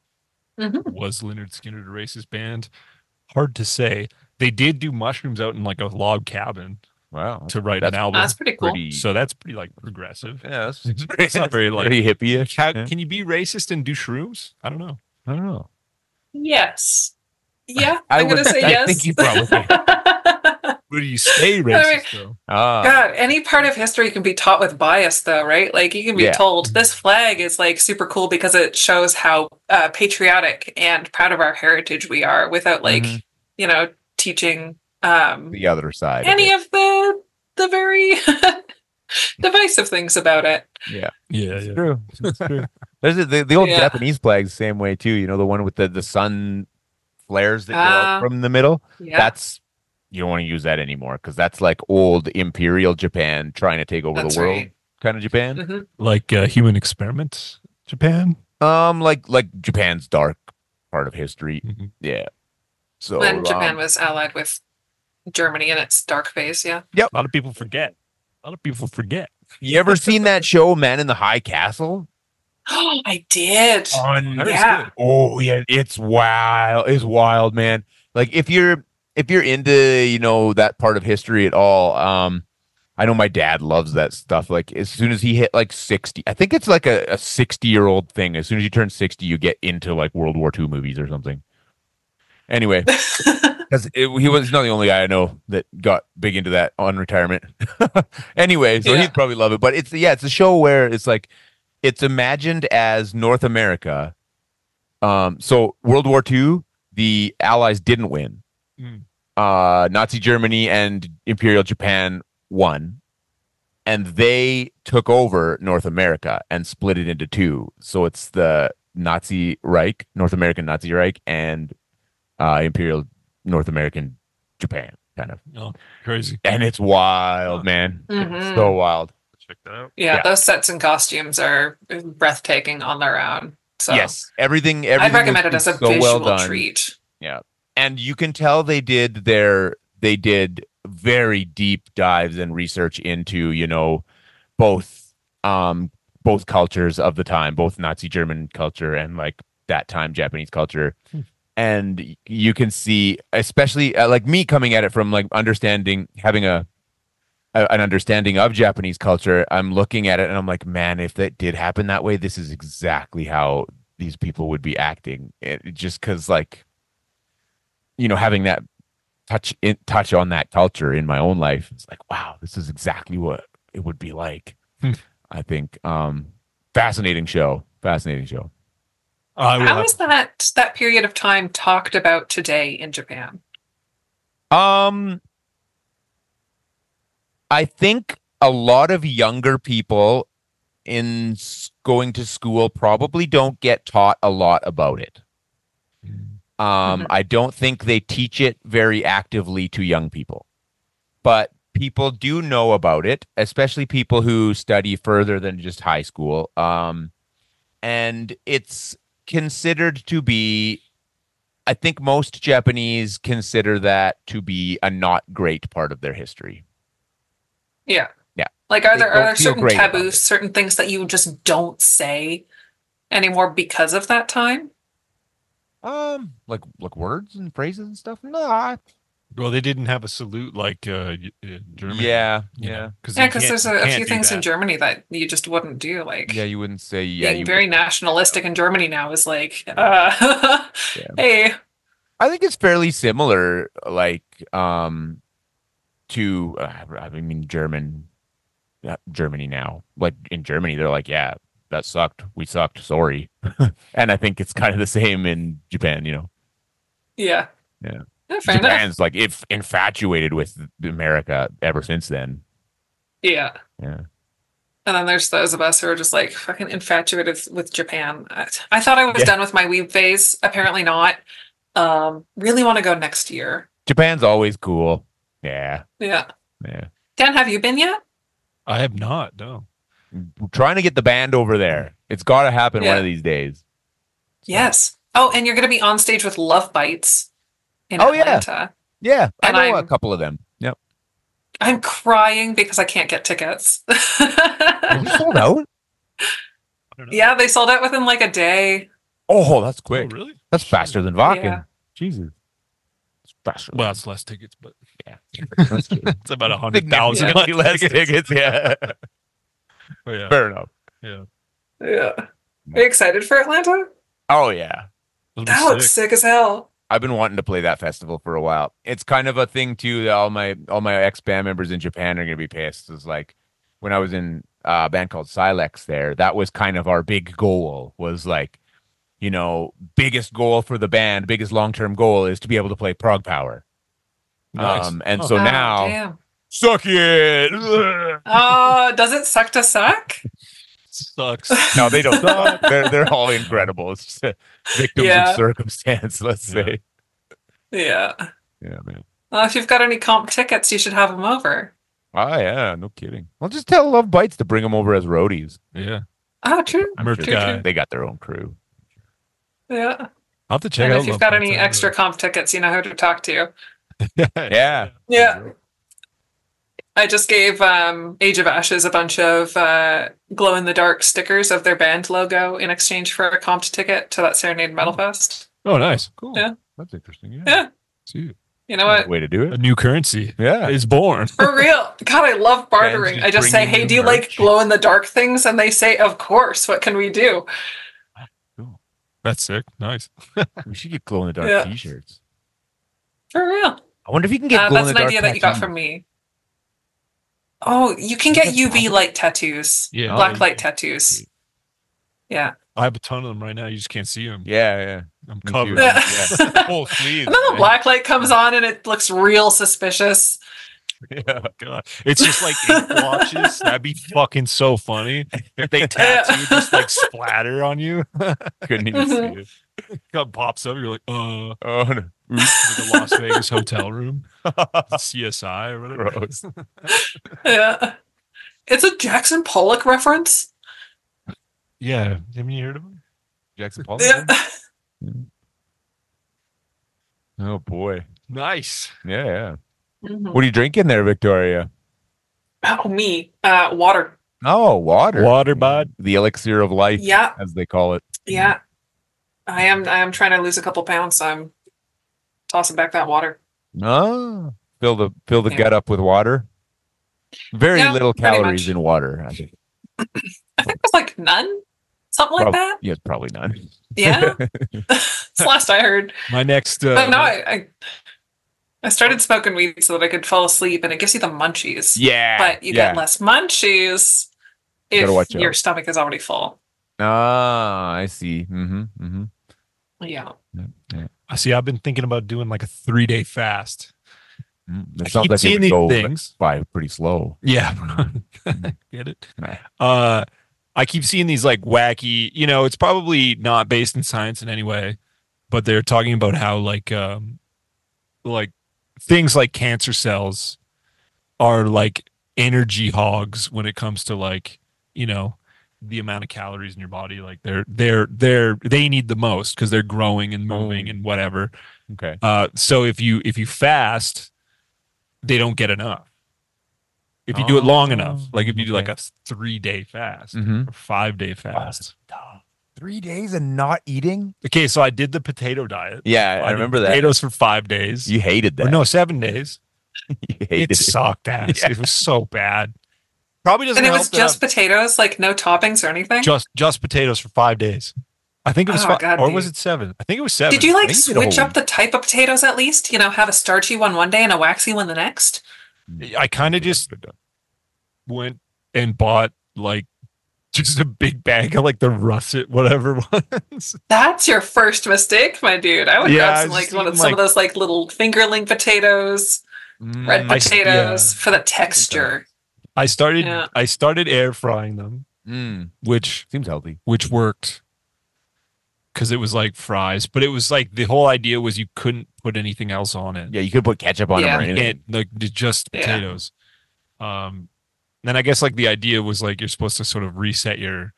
Was Leonard Skinner a racist band? Hard to say. They did do Mushrooms out in like a log cabin Wow. to write an album. That's pretty cool. So that's pretty like progressive. Yeah, that's It's not very like pretty hippie. How can you be racist and do shrooms? I don't know. I don't know. Yes. Yeah, I I'm going to would- say I yes. think you probably- Where do you stay racist though? God, any part of history can be taught with bias, though, right? Like you can be Yeah. told this flag is like super cool because it shows how patriotic and proud of our heritage we are, without like Mhm. teaching the other side. any of the very divisive things about it. Yeah. Yeah, It's yeah. true. It's true. There's the old Yeah. Japanese flags the same way too. The one with the sun flares that go out from the middle. Yeah, That's you don't want to use that anymore because that's like old imperial Japan trying to take over That's the world right. kind of Japan. Mhm. Like human experiment, Japan. Like Japan's dark part of history. Mhm. Yeah. So When Japan was allied with Germany in its dark phase, yeah. A lot of people forget. you ever seen that show, Man in the High Castle? Oh, I did. Yeah. Oh yeah, it's wild. It's wild, man. Like if you're into that part of history at all, I know my dad loves that stuff. Like as soon as he hit like 60, I think it's like a 60-year-old thing. As soon as you turn 60, you get into like World War II movies or something. Anyway, because he's not the only guy I know that got big into that on retirement. Anyway, so Yeah. he'd probably love it. But it's a show where it's like it's imagined as North America. So World War II, the Allies didn't win. Mm. Nazi Germany and Imperial Japan won, and they took over North America and split it into two. So it's the Nazi Reich, North American Nazi Reich, and Imperial North American Japan, kind of. Oh, crazy. And it's wild, man. It's Mhm. so wild. Check that out. Yeah, Yeah. those sets and costumes are breathtaking on their own. So Yes, everything. I'd recommend it was as a so visual well done. treat. And you can tell they did very deep dives and research into both cultures of the time, both Nazi German culture and like that time Japanese culture. And you can see, especially like me coming at it from like having an understanding of Japanese culture, I'm looking at it and I'm like, man, if that did happen that way, this is exactly how these people would be acting. Just because like having that touch on that culture in my own life, it's like, wow, this is exactly what it would be like. I think fascinating show. How is that period of time talked about today in Japan? I think a lot of younger people going to school probably don't get taught a lot about it. I don't think they teach it very actively to young people, but people do know about it, especially people who study further than just high school. And it's considered to be, I think most Japanese consider that to be a not great part of their history. Yeah. Yeah. Like, are They there don't feel certain great about taboos, it. certain things that you just don't say anymore because of that time? Like words and phrases and stuff. No, Well, they didn't have a salute like Germany. yeah, Because there's a few things in Germany that you just wouldn't do. Like, yeah. You wouldn't say being very nationalistic in Germany now is like, hey, I think it's fairly similar, like to Germany now. Like in Germany, they're like, yeah, that sucked. We sucked. Sorry. And I think it's kind of the same in Japan. yeah. Yeah. Fair enough. Japan's like if infatuated with America ever since then. Yeah. Yeah. And then there's those of us who are just like fucking infatuated with Japan. I thought I was done with my weeb phase. Apparently not. Really want to go next year. Japan's always cool. Yeah. Yeah. Yeah. Dan, have you been yet? I have not. No. We're trying to get the band over there. It's got to happen one Yeah. of these days. Yes. Oh, and you're going to be on stage with Love Bites in Oh, yeah. Atlanta. Yeah. I And know a I'm- couple of them. Yep. I'm crying because I can't get tickets. Are we sold out? I don't know. Yeah, they sold out within like a day. Oh, that's Oh, quick. really? That's faster than Vakken. Yeah. Jesus. It's faster. Well, it's less tickets, but Yeah. it's about 100,000 Significantly less tickets. Yeah. Oh, yeah. Fair enough. Yeah. Yeah. Are you excited for Atlanta? Oh, yeah. That'll be That looks sick as hell. I've been wanting to play that festival for a while. It's kind of a thing too that all my ex band members in Japan are gonna be pissed. It's like when I was in a band called Silex there, that was kind of our big goal, was like, you know, biggest goal for the band, biggest long-term goal is to be able to play Prog Power. Nice. And Oh. so Oh, now damn. suck it. Oh, does it suck to suck? Sucks. No, they don't suck. They're all incredible. It's just victims Yeah. of circumstance, let's Yeah. say. Yeah. Yeah, man. Well, if you've got any comp tickets, you should have them over. Oh yeah, no kidding. Well, just tell Love Bites to bring them over as roadies. Yeah. Oh, true. I'm Merch sure guy. they got their own crew. Yeah. I'll have to check And out. if you've Love got Bites. any extra comp tickets, you know who to talk to. Yeah. Yeah. I just gave Age of Ashes a bunch of glow in the dark stickers of their band logo in exchange for a comped ticket to that Serenade Metal Fest. Oh, nice. Cool. Yeah. That's interesting. Yeah. Yeah. See, You know what? Way to do a it. new currency Yeah. is born. For real. God, I love bartering. just I just say, bringing hey, you do you like merch. glow in the dark things? And they say, of course. What can we do? That's sick. Nice. We should get glow in the dark Yeah. t-shirts. For real. I wonder if you can get glow in That's the an dark idea that you got tattoos. from me. Oh, you can get That's UV possible. light tattoos. Yeah. Black light tattoos. Yeah. I have a ton of them right now. You just can't see them. Yeah, I'm Me covered. too. Yeah. Full sleeves. And then the man. black light comes on and it looks real suspicious. Yeah. God. It's just like ink blotches. That'd be fucking so funny if they tattoo just like splatter on you. Couldn't even Mhm. see it. God pops up. You're like, Oh no. like a Las Vegas hotel room, CSI or whatever. Gross. Yeah. It's a Jackson Pollock reference. Yeah, haven't you heard of him? Jackson Paul. Yeah. Oh boy. Nice. Yeah. Mhm. What are you drinking there, Victoria? Oh, me. Water. Oh, water. Water, bud. The elixir of life, Yeah. as they call it. Yeah. I am trying to lose a couple pounds, so I'm tossing back that water. Oh, fill the Yeah. gut up with water. Very Yeah, little pretty calories much. in water. I think. I think it's like none. Something like that. Yeah, it's probably none. Yeah. It's the last I heard. My next. But no, I started smoking weed so that I could fall asleep, and it gives you the munchies. Yeah, But you get less munchies Gotta watch if your out. stomach is already full. Ah, I see. Yeah. I see. I've been thinking about doing like a 3-day fast. It I sounds keep like seeing it would these go things. by pretty slow. Yeah. Get it? Nah. I keep seeing these like wacky, it's probably not based in science in any way, but they're talking about how like things like cancer cells are like energy hogs when it comes to like, the amount of calories in your body. Like they need the most because they're growing and moving and whatever. Okay. So if you fast, they don't get enough. If you do it long enough, like if you do like a 3-day fast Mhm. or 5-day fast. 3 days and not eating? Okay, so I did the potato diet. Yeah, I did remember that. potatoes for 5 days. You hated that. Or no, 7 days. You hated It sucked ass. Yeah. It was so bad. Probably doesn't And it help was that just potatoes, like no toppings or anything? just potatoes for 5 days. I think it was Oh, 5, God, or was dude. it 7? I think it was 7. Did you like I think you did a switch whole up the type of potatoes at least? Have a starchy one day and a waxy one the next? I kind of just went and bought like just a big bag of like the russet whatever ones. That's your first mistake, my dude. I would Yeah, I grab some was like just some thinking, of those like little fingerling potatoes, red I- potatoes yeah. for the texture. I started Yeah. air frying them, which Seems healthy. worked. because it was like fries, but it was like the whole idea was you couldn't put anything else on it. Yeah, you could put ketchup on Yeah. them or You anything. can't, like just Yeah. potatoes. Then I guess like the idea was like you're supposed to sort of reset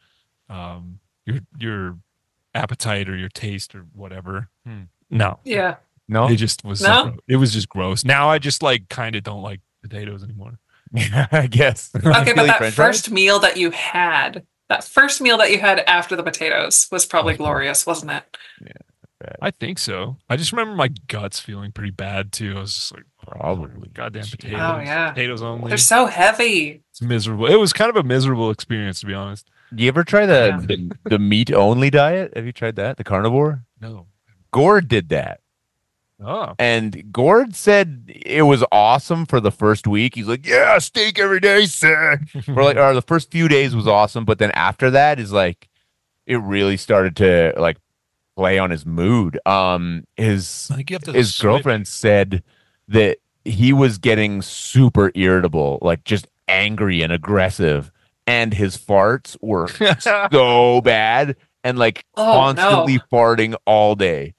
your appetite or your taste or whatever. No, Yeah. No, it just was No? it was just gross. Now I just like kind of don't like potatoes anymore. I guess. Okay, but that French first meal that you had after the potatoes was probably glorious, wasn't it? I think so. I just remember my guts feeling pretty bad too. I was just like, Probably. goddamn potatoes. Oh, yeah. Potatoes only. They're so heavy. It's miserable. It was kind of a miserable experience, to be honest. Do you ever try the meat only diet? Have you tried that? The carnivore? No. Gord did that. Oh. And Gord said it was awesome for the first week. He's like, yeah, steak every day, sir. Or the first few days was awesome, but then after that is like it really started to like play on his mood. His I think you have to his switch. girlfriend said that he was getting super irritable, like just angry and aggressive, and his farts were so bad and like Oh, constantly no. farting all day.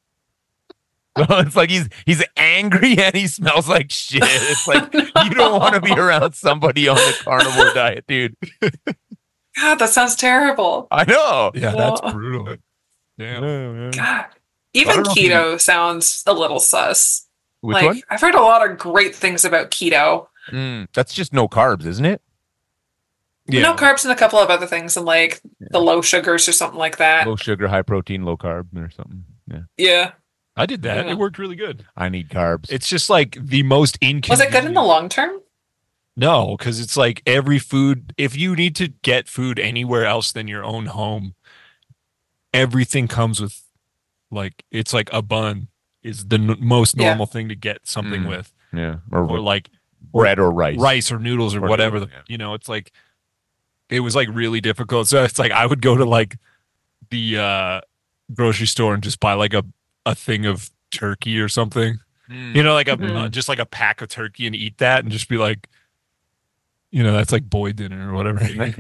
So it's like he's angry and he smells like shit. It's like you don't want to be around somebody on the carnivore diet, dude. God, that sounds terrible. I know. Yeah, that's Oh. brutal. Damn. God. Even don't know if you- keto sounds a little sus. Which like one? I've heard a lot of great things about keto. That's just no carbs, isn't it? Yeah. No carbs and a couple of other things, and like the low sugars or something like that. Low sugar, high protein, low carb, or something. Yeah. Yeah. I did that. Yeah. It worked really good. I need carbs. It's just like the most inconvenient. Was it good in the long term? No, because it's like every food, if you need to get food anywhere else than your own home, everything comes with like, it's like a bun is the most Yeah. normal thing to get something Mm. with, yeah. or like bread or rice. rice or noodles or Or whatever. noodles, yeah. You know, it's like, it was like really difficult. So it's like, I would go to like the grocery store and just buy like a thing of turkey or something, you know, like Mhm. just like a pack of turkey and eat that and just be like, you know, that's like boy dinner or whatever.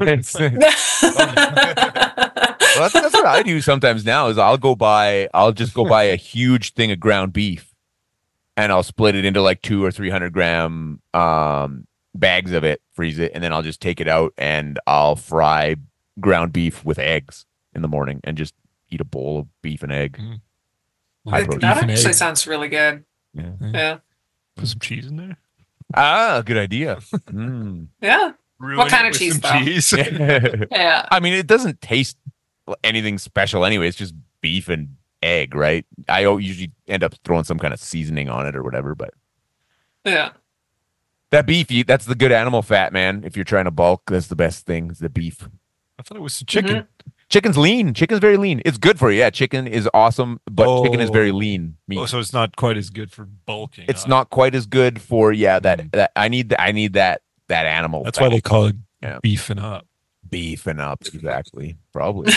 Well, that's what I do sometimes now is I'll just go buy a huge thing of ground beef and I'll split it into like 200 or 300 gram bags of it, freeze it, and then I'll just take it out and I'll fry ground beef with eggs in the morning and just eat a bowl of beef and egg. High protein. that Beef and actually egg. sounds really good. Yeah. Yeah. Put some cheese in there. Ah, good idea. Mm. Yeah. Ruin kind it of with cheese, some though? cheese. Yeah. I mean, it doesn't taste anything special anyway. It's just beef and egg, right? I usually end up throwing some kind of seasoning on it or whatever, but Yeah. that beef, that's the good animal fat, man. If you're trying to bulk, that's the best thing, is the beef. I thought it was chicken. Chicken's lean. Chicken's very lean. It's good for you. Yeah, chicken is awesome, but chicken is very lean meat. Oh, so it's not quite as good for bulking. It's huh? not quite as good for that I need that animal. That's fat. why they call it Yeah. beefing up. beefing up exactly. Probably.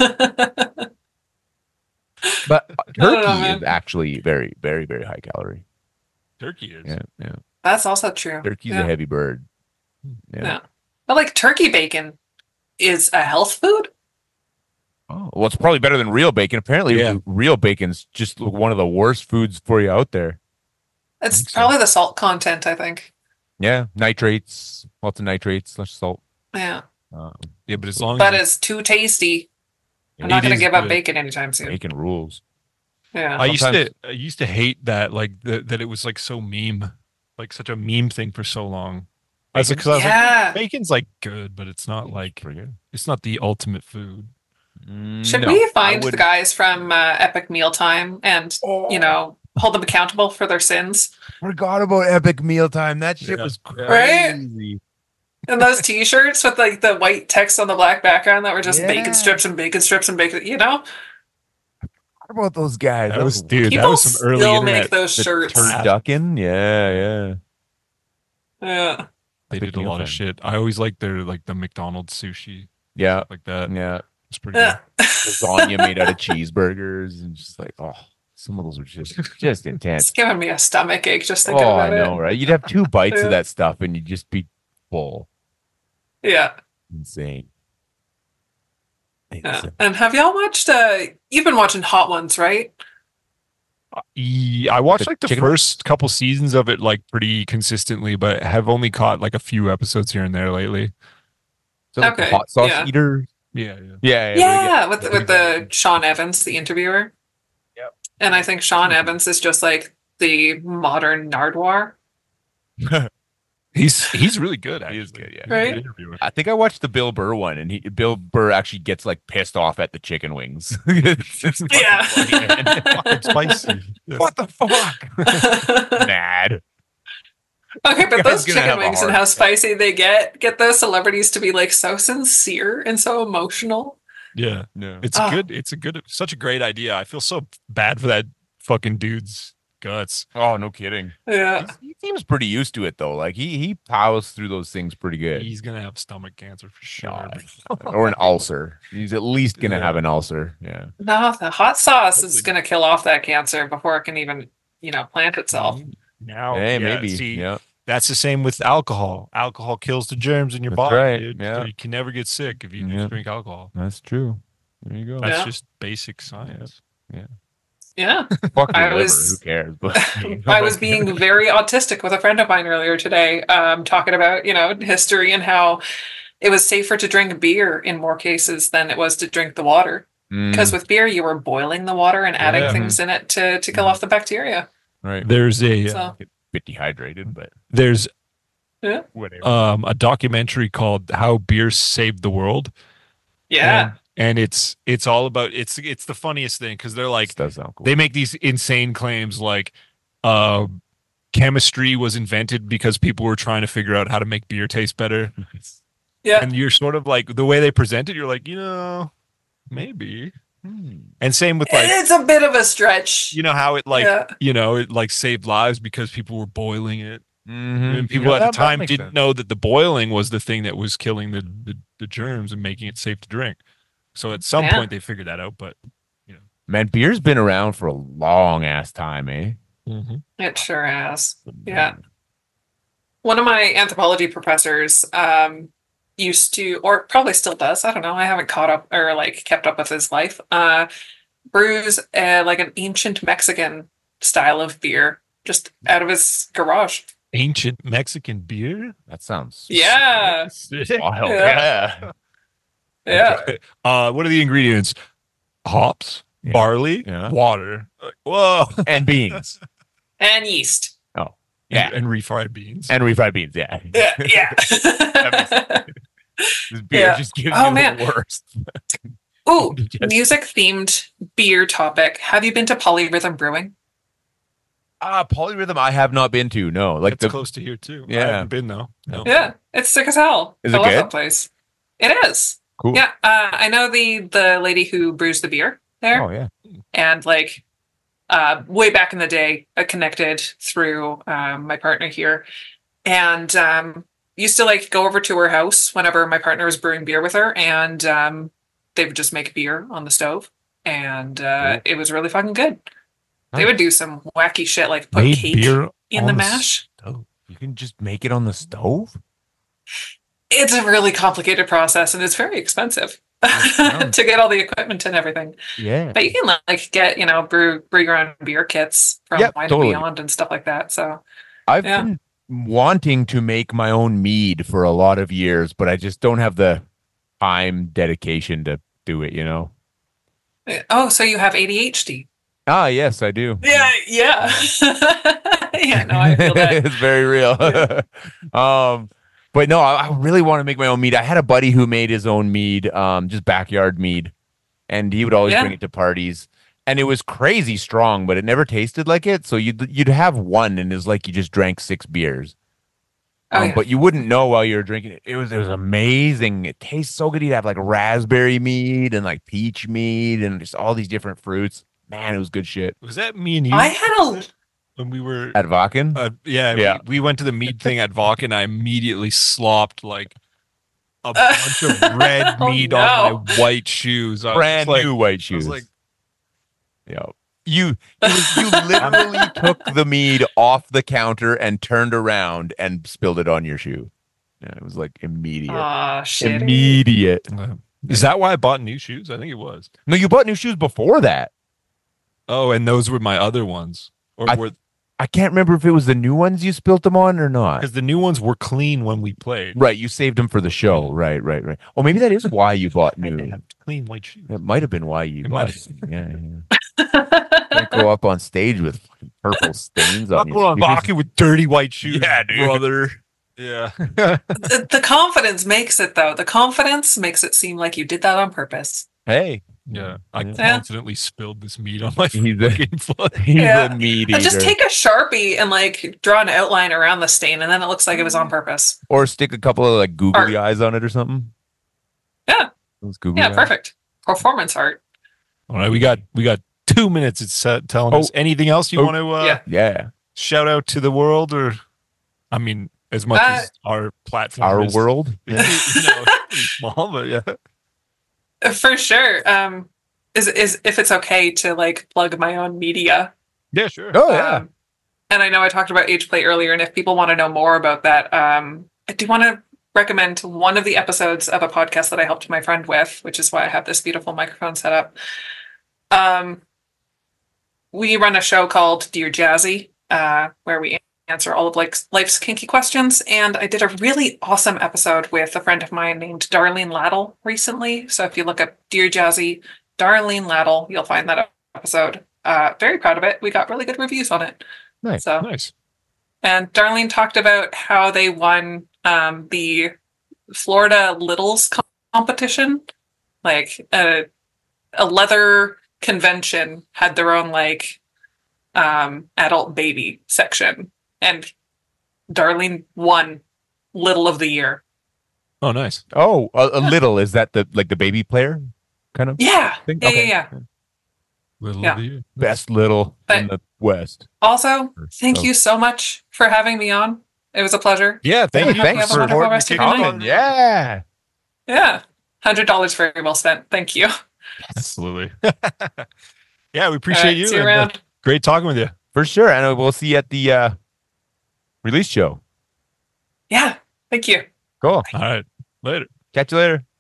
But don't know, turkey man. is actually very, very, very high calorie. Turkey is. Yeah, yeah. That's also true. Turkey's Yeah. a heavy bird. Yeah. Yeah. But like turkey bacon is a health food. Oh, well, it's probably better than real bacon. Apparently, Yeah. real bacon's just one of the worst foods for you out there. It's think so. probably the salt content, I think. Yeah, nitrates, lots of nitrates, less salt. Yeah. Yeah, but as long That as is too tasty. I'm It not going to is give up good. bacon anytime soon. Bacon rules. Yeah. I Sometimes- used to hate that that it was like so meme, like such a meme thing for so long. I was like, Yeah. bacon's like good, but it's not like Pretty good. it's not the ultimate food. Should No, we I find the would- guys from Epic Mealtime and, you know, hold them accountable for their sins? Forgot about Epic Mealtime. That shit Yeah. was Yeah. crazy. And those t-shirts with like the white text on the black background that were just Yeah. bacon strips and bacon strips and bacon, you know? What about those guys? That was dude. People That was some early still internet. make those the shirts. turducken. Yeah, yeah. Yeah. They Epic did a lot Mealtime. of shit. I always liked their like the McDonald's sushi Yeah, like that. yeah. It's pretty good. Yeah. Lasagna made out of cheeseburgers and just like, oh, some of those were just intense. It's giving me a stomach ache just thinking Oh, I about know, right? You'd have 2 bites Yeah. of that stuff and you'd just be full. it. Yeah. Insane. Yeah. And have y'all watched? You've been watching Hot Ones, right? Yeah, I watched The like the chicken first couple seasons of it like pretty consistently, but have only caught like a few episodes here and there lately. So like the Okay, hot sauce yeah. eater. Yeah, Yeah, with the Sean Evans, the interviewer. Yep. And I think Sean Evans is just like the modern Nardwar. He's really good. Actually. He is good, yeah. He's a Right? good interviewer. I think I watched the Bill Burr one, and Bill Burr actually gets like pissed off at the chicken wings. It's fucking Yeah. funny, man. Fucking spicy. Yeah. What the fuck? Mad. Okay, but You guys those gonna chicken have a wings and heart how attack. spicy they get those celebrities to be like so sincere and so emotional. Yeah. No. It's Oh. good. It's such a great idea. I feel so bad for that fucking dude's guts. Oh, no kidding. Yeah. He seems pretty used to it though. Like he plows through those things pretty good. He's gonna have stomach cancer for sure. Or an ulcer. He's at least gonna Yeah. have an ulcer. Yeah. No, the hot sauce is Hopefully. going to kill off that cancer before it can even, plant itself. Now, Hey, yeah, maybe. See, Yeah. that's the same with alcohol. Alcohol kills the germs in your That's body. right, Dude. yeah. So you can never get sick if you Yeah. just drink alcohol. That's true. There you go. That's Yeah. just basic science. Yeah. Fuck your I liver. was- Who cares? But I was being very autistic with a friend of mine earlier today, talking about, history and how it was safer to drink beer in more cases than it was to drink the water. Because with beer, you were boiling the water and adding Yeah. things in it to kill off the bacteria. right. There's a So, Bit dehydrated, but there's whatever. a documentary called "How Beer Saved the World." yeah. and it's all about it's the funniest thing because they're like This does sound cool. they make these insane claims like chemistry was invented because people were trying to figure out how to make beer taste better. Yeah. And you're sort of like the way they present it, you're like, maybe. And same with like, It's a bit of a stretch. how it like, Yeah. it like saved lives because people were boiling it. Mhm. And people Yeah, at that the time makes didn't sense. know that the boiling was the thing that was killing the germs and making it safe to drink. So at some Yeah. point they figured that out, but Man, beer's been around for a long ass time, eh? It sure has. Yeah. One of my anthropology professors used to, or probably still does, I don't know, I haven't caught up or like kept up with his life, brews like an ancient Mexican style of beer just out of his garage. ancient Mexican beer. That sounds Yeah. wild. Yeah. Yeah. Yeah. What are the ingredients? Hops, Yeah. barley, Yeah. water. Like, whoa. And beans. And yeast. Yeah. And refried beans. And refried beans, yeah. Yeah. Yeah. This beer Yeah. just gives Oh, you man. the worst. Ooh, Yes. music themed beer topic. Have you been to Polyrhythm Brewing? Polyrhythm I have not been to, no. Like It's close to here too. Yeah. I haven't been though. No. Yeah, it's sick as hell. Is I it love good? that place. It is. Cool. Yeah, I know the lady who brews the beer there, Oh yeah. and like way back in the day, I connected through my partner here, and used to like go over to her house whenever my partner was brewing beer with her, and they would just make beer on the stove, and it was really fucking good. They Nice. would do some wacky shit like put Made cake beer in on the the mash. Stove. You can just make it on the stove? It's a really complicated process and it's very expensive sounds- to get all the equipment and everything. Yeah. But you can like get, brew your own beer kits from Yep, Wine totally. and Beyond and stuff like that. So I've Yeah. been wanting to make my own mead for a lot of years, but I just don't have the time dedication to do it, so you have ADHD. Ah, yes, I do. Yeah. Yeah, no, I feel that. It's very real. But no, I really want to make my own mead. I had a buddy who made his own mead, just backyard mead, and he would always Yeah. bring it to parties. And it was crazy strong, but it never tasted like it. So you'd have one, and it's like you just drank 6 beers. Oh, yeah. But you wouldn't know while you were drinking it. It was amazing. It tastes so good. You'd have like raspberry mead and like peach mead and just all these different fruits. Man, it was good shit. Was that me and you I had when we were At Vakken? yeah. Yeah. We went to the mead thing at Vok and I immediately slopped like a bunch of red Oh, mead no. on my white shoes. I was Brand like- new white I was shoes. like, Yeah. You literally took the mead off the counter and turned around and spilled it on your shoe. Yeah, it was like immediate. shit. Immediate. Is that why I bought new shoes? I think it was. No, you bought new shoes before that. Oh, and those were my other ones, or were I can't remember if it was the new ones you spilt them on or not. because the new ones were clean when we played. Right, you saved them for the show. Right. Oh, maybe that is why you bought I new. have clean white shoes. It might have been why you It bought might it. Yeah. Can't go up on stage with fucking purple stains on I'm you. going walking with dirty white shoes, Yeah, dude. brother. Yeah. The confidence makes it, though. The confidence makes it seem like you did that on purpose. Hey, Yeah. I Yeah. confidently spilled this meat on my He's a- fucking foot. he's Yeah. a meat And just eater. take a Sharpie and like draw an outline around the stain, and then it looks like it was on purpose. Or stick a couple of like googly eyes on it or something. Yeah. Those googly Yeah, eyes. perfect. Performance art. All right, we got 2 minutes. It's telling us anything else you want to yeah. Yeah. shout out to the world, or I mean, as much as our platform, Our is, world. you know, pretty small, but yeah. For sure. Is if it's okay to like plug my own media. Yeah, sure. Oh yeah. And I know I talked about Age Play earlier, and if people want to know more about that, I do want to recommend one of the episodes of a podcast that I helped my friend with, which is why I have this beautiful microphone set up. We run a show called Dear Jazzy, where we answer all of like life's kinky questions. And I did a really awesome episode with a friend of mine named Darlene Laddle recently. So if you look up Dear Jazzy, Darlene Laddle, you'll find that episode. Very proud of it. We got really good reviews on it. Nice. So, Nice. and Darlene talked about how they won the Florida Littles competition. Like a leather convention had their own like adult baby section, and Darlene won Little of the Year. Oh, nice. Oh, a little. Is that the like the baby player kind of Yeah, thing? yeah, Okay. yeah. Little Yeah. of the year. Best little in the West. Also, thank Oh. you so much for having me on. It was a pleasure. Yeah, thank Hey, you. thanks for supporting rest the of your night. Kickstarter. Yeah. Yeah, $100 very well spent. Thank you. Absolutely. Yeah, we appreciate All right, you. see you and, around. great talking with you. For sure. And we'll see you at the release show. Yeah, thank you. Cool. All right. Later. Catch you later.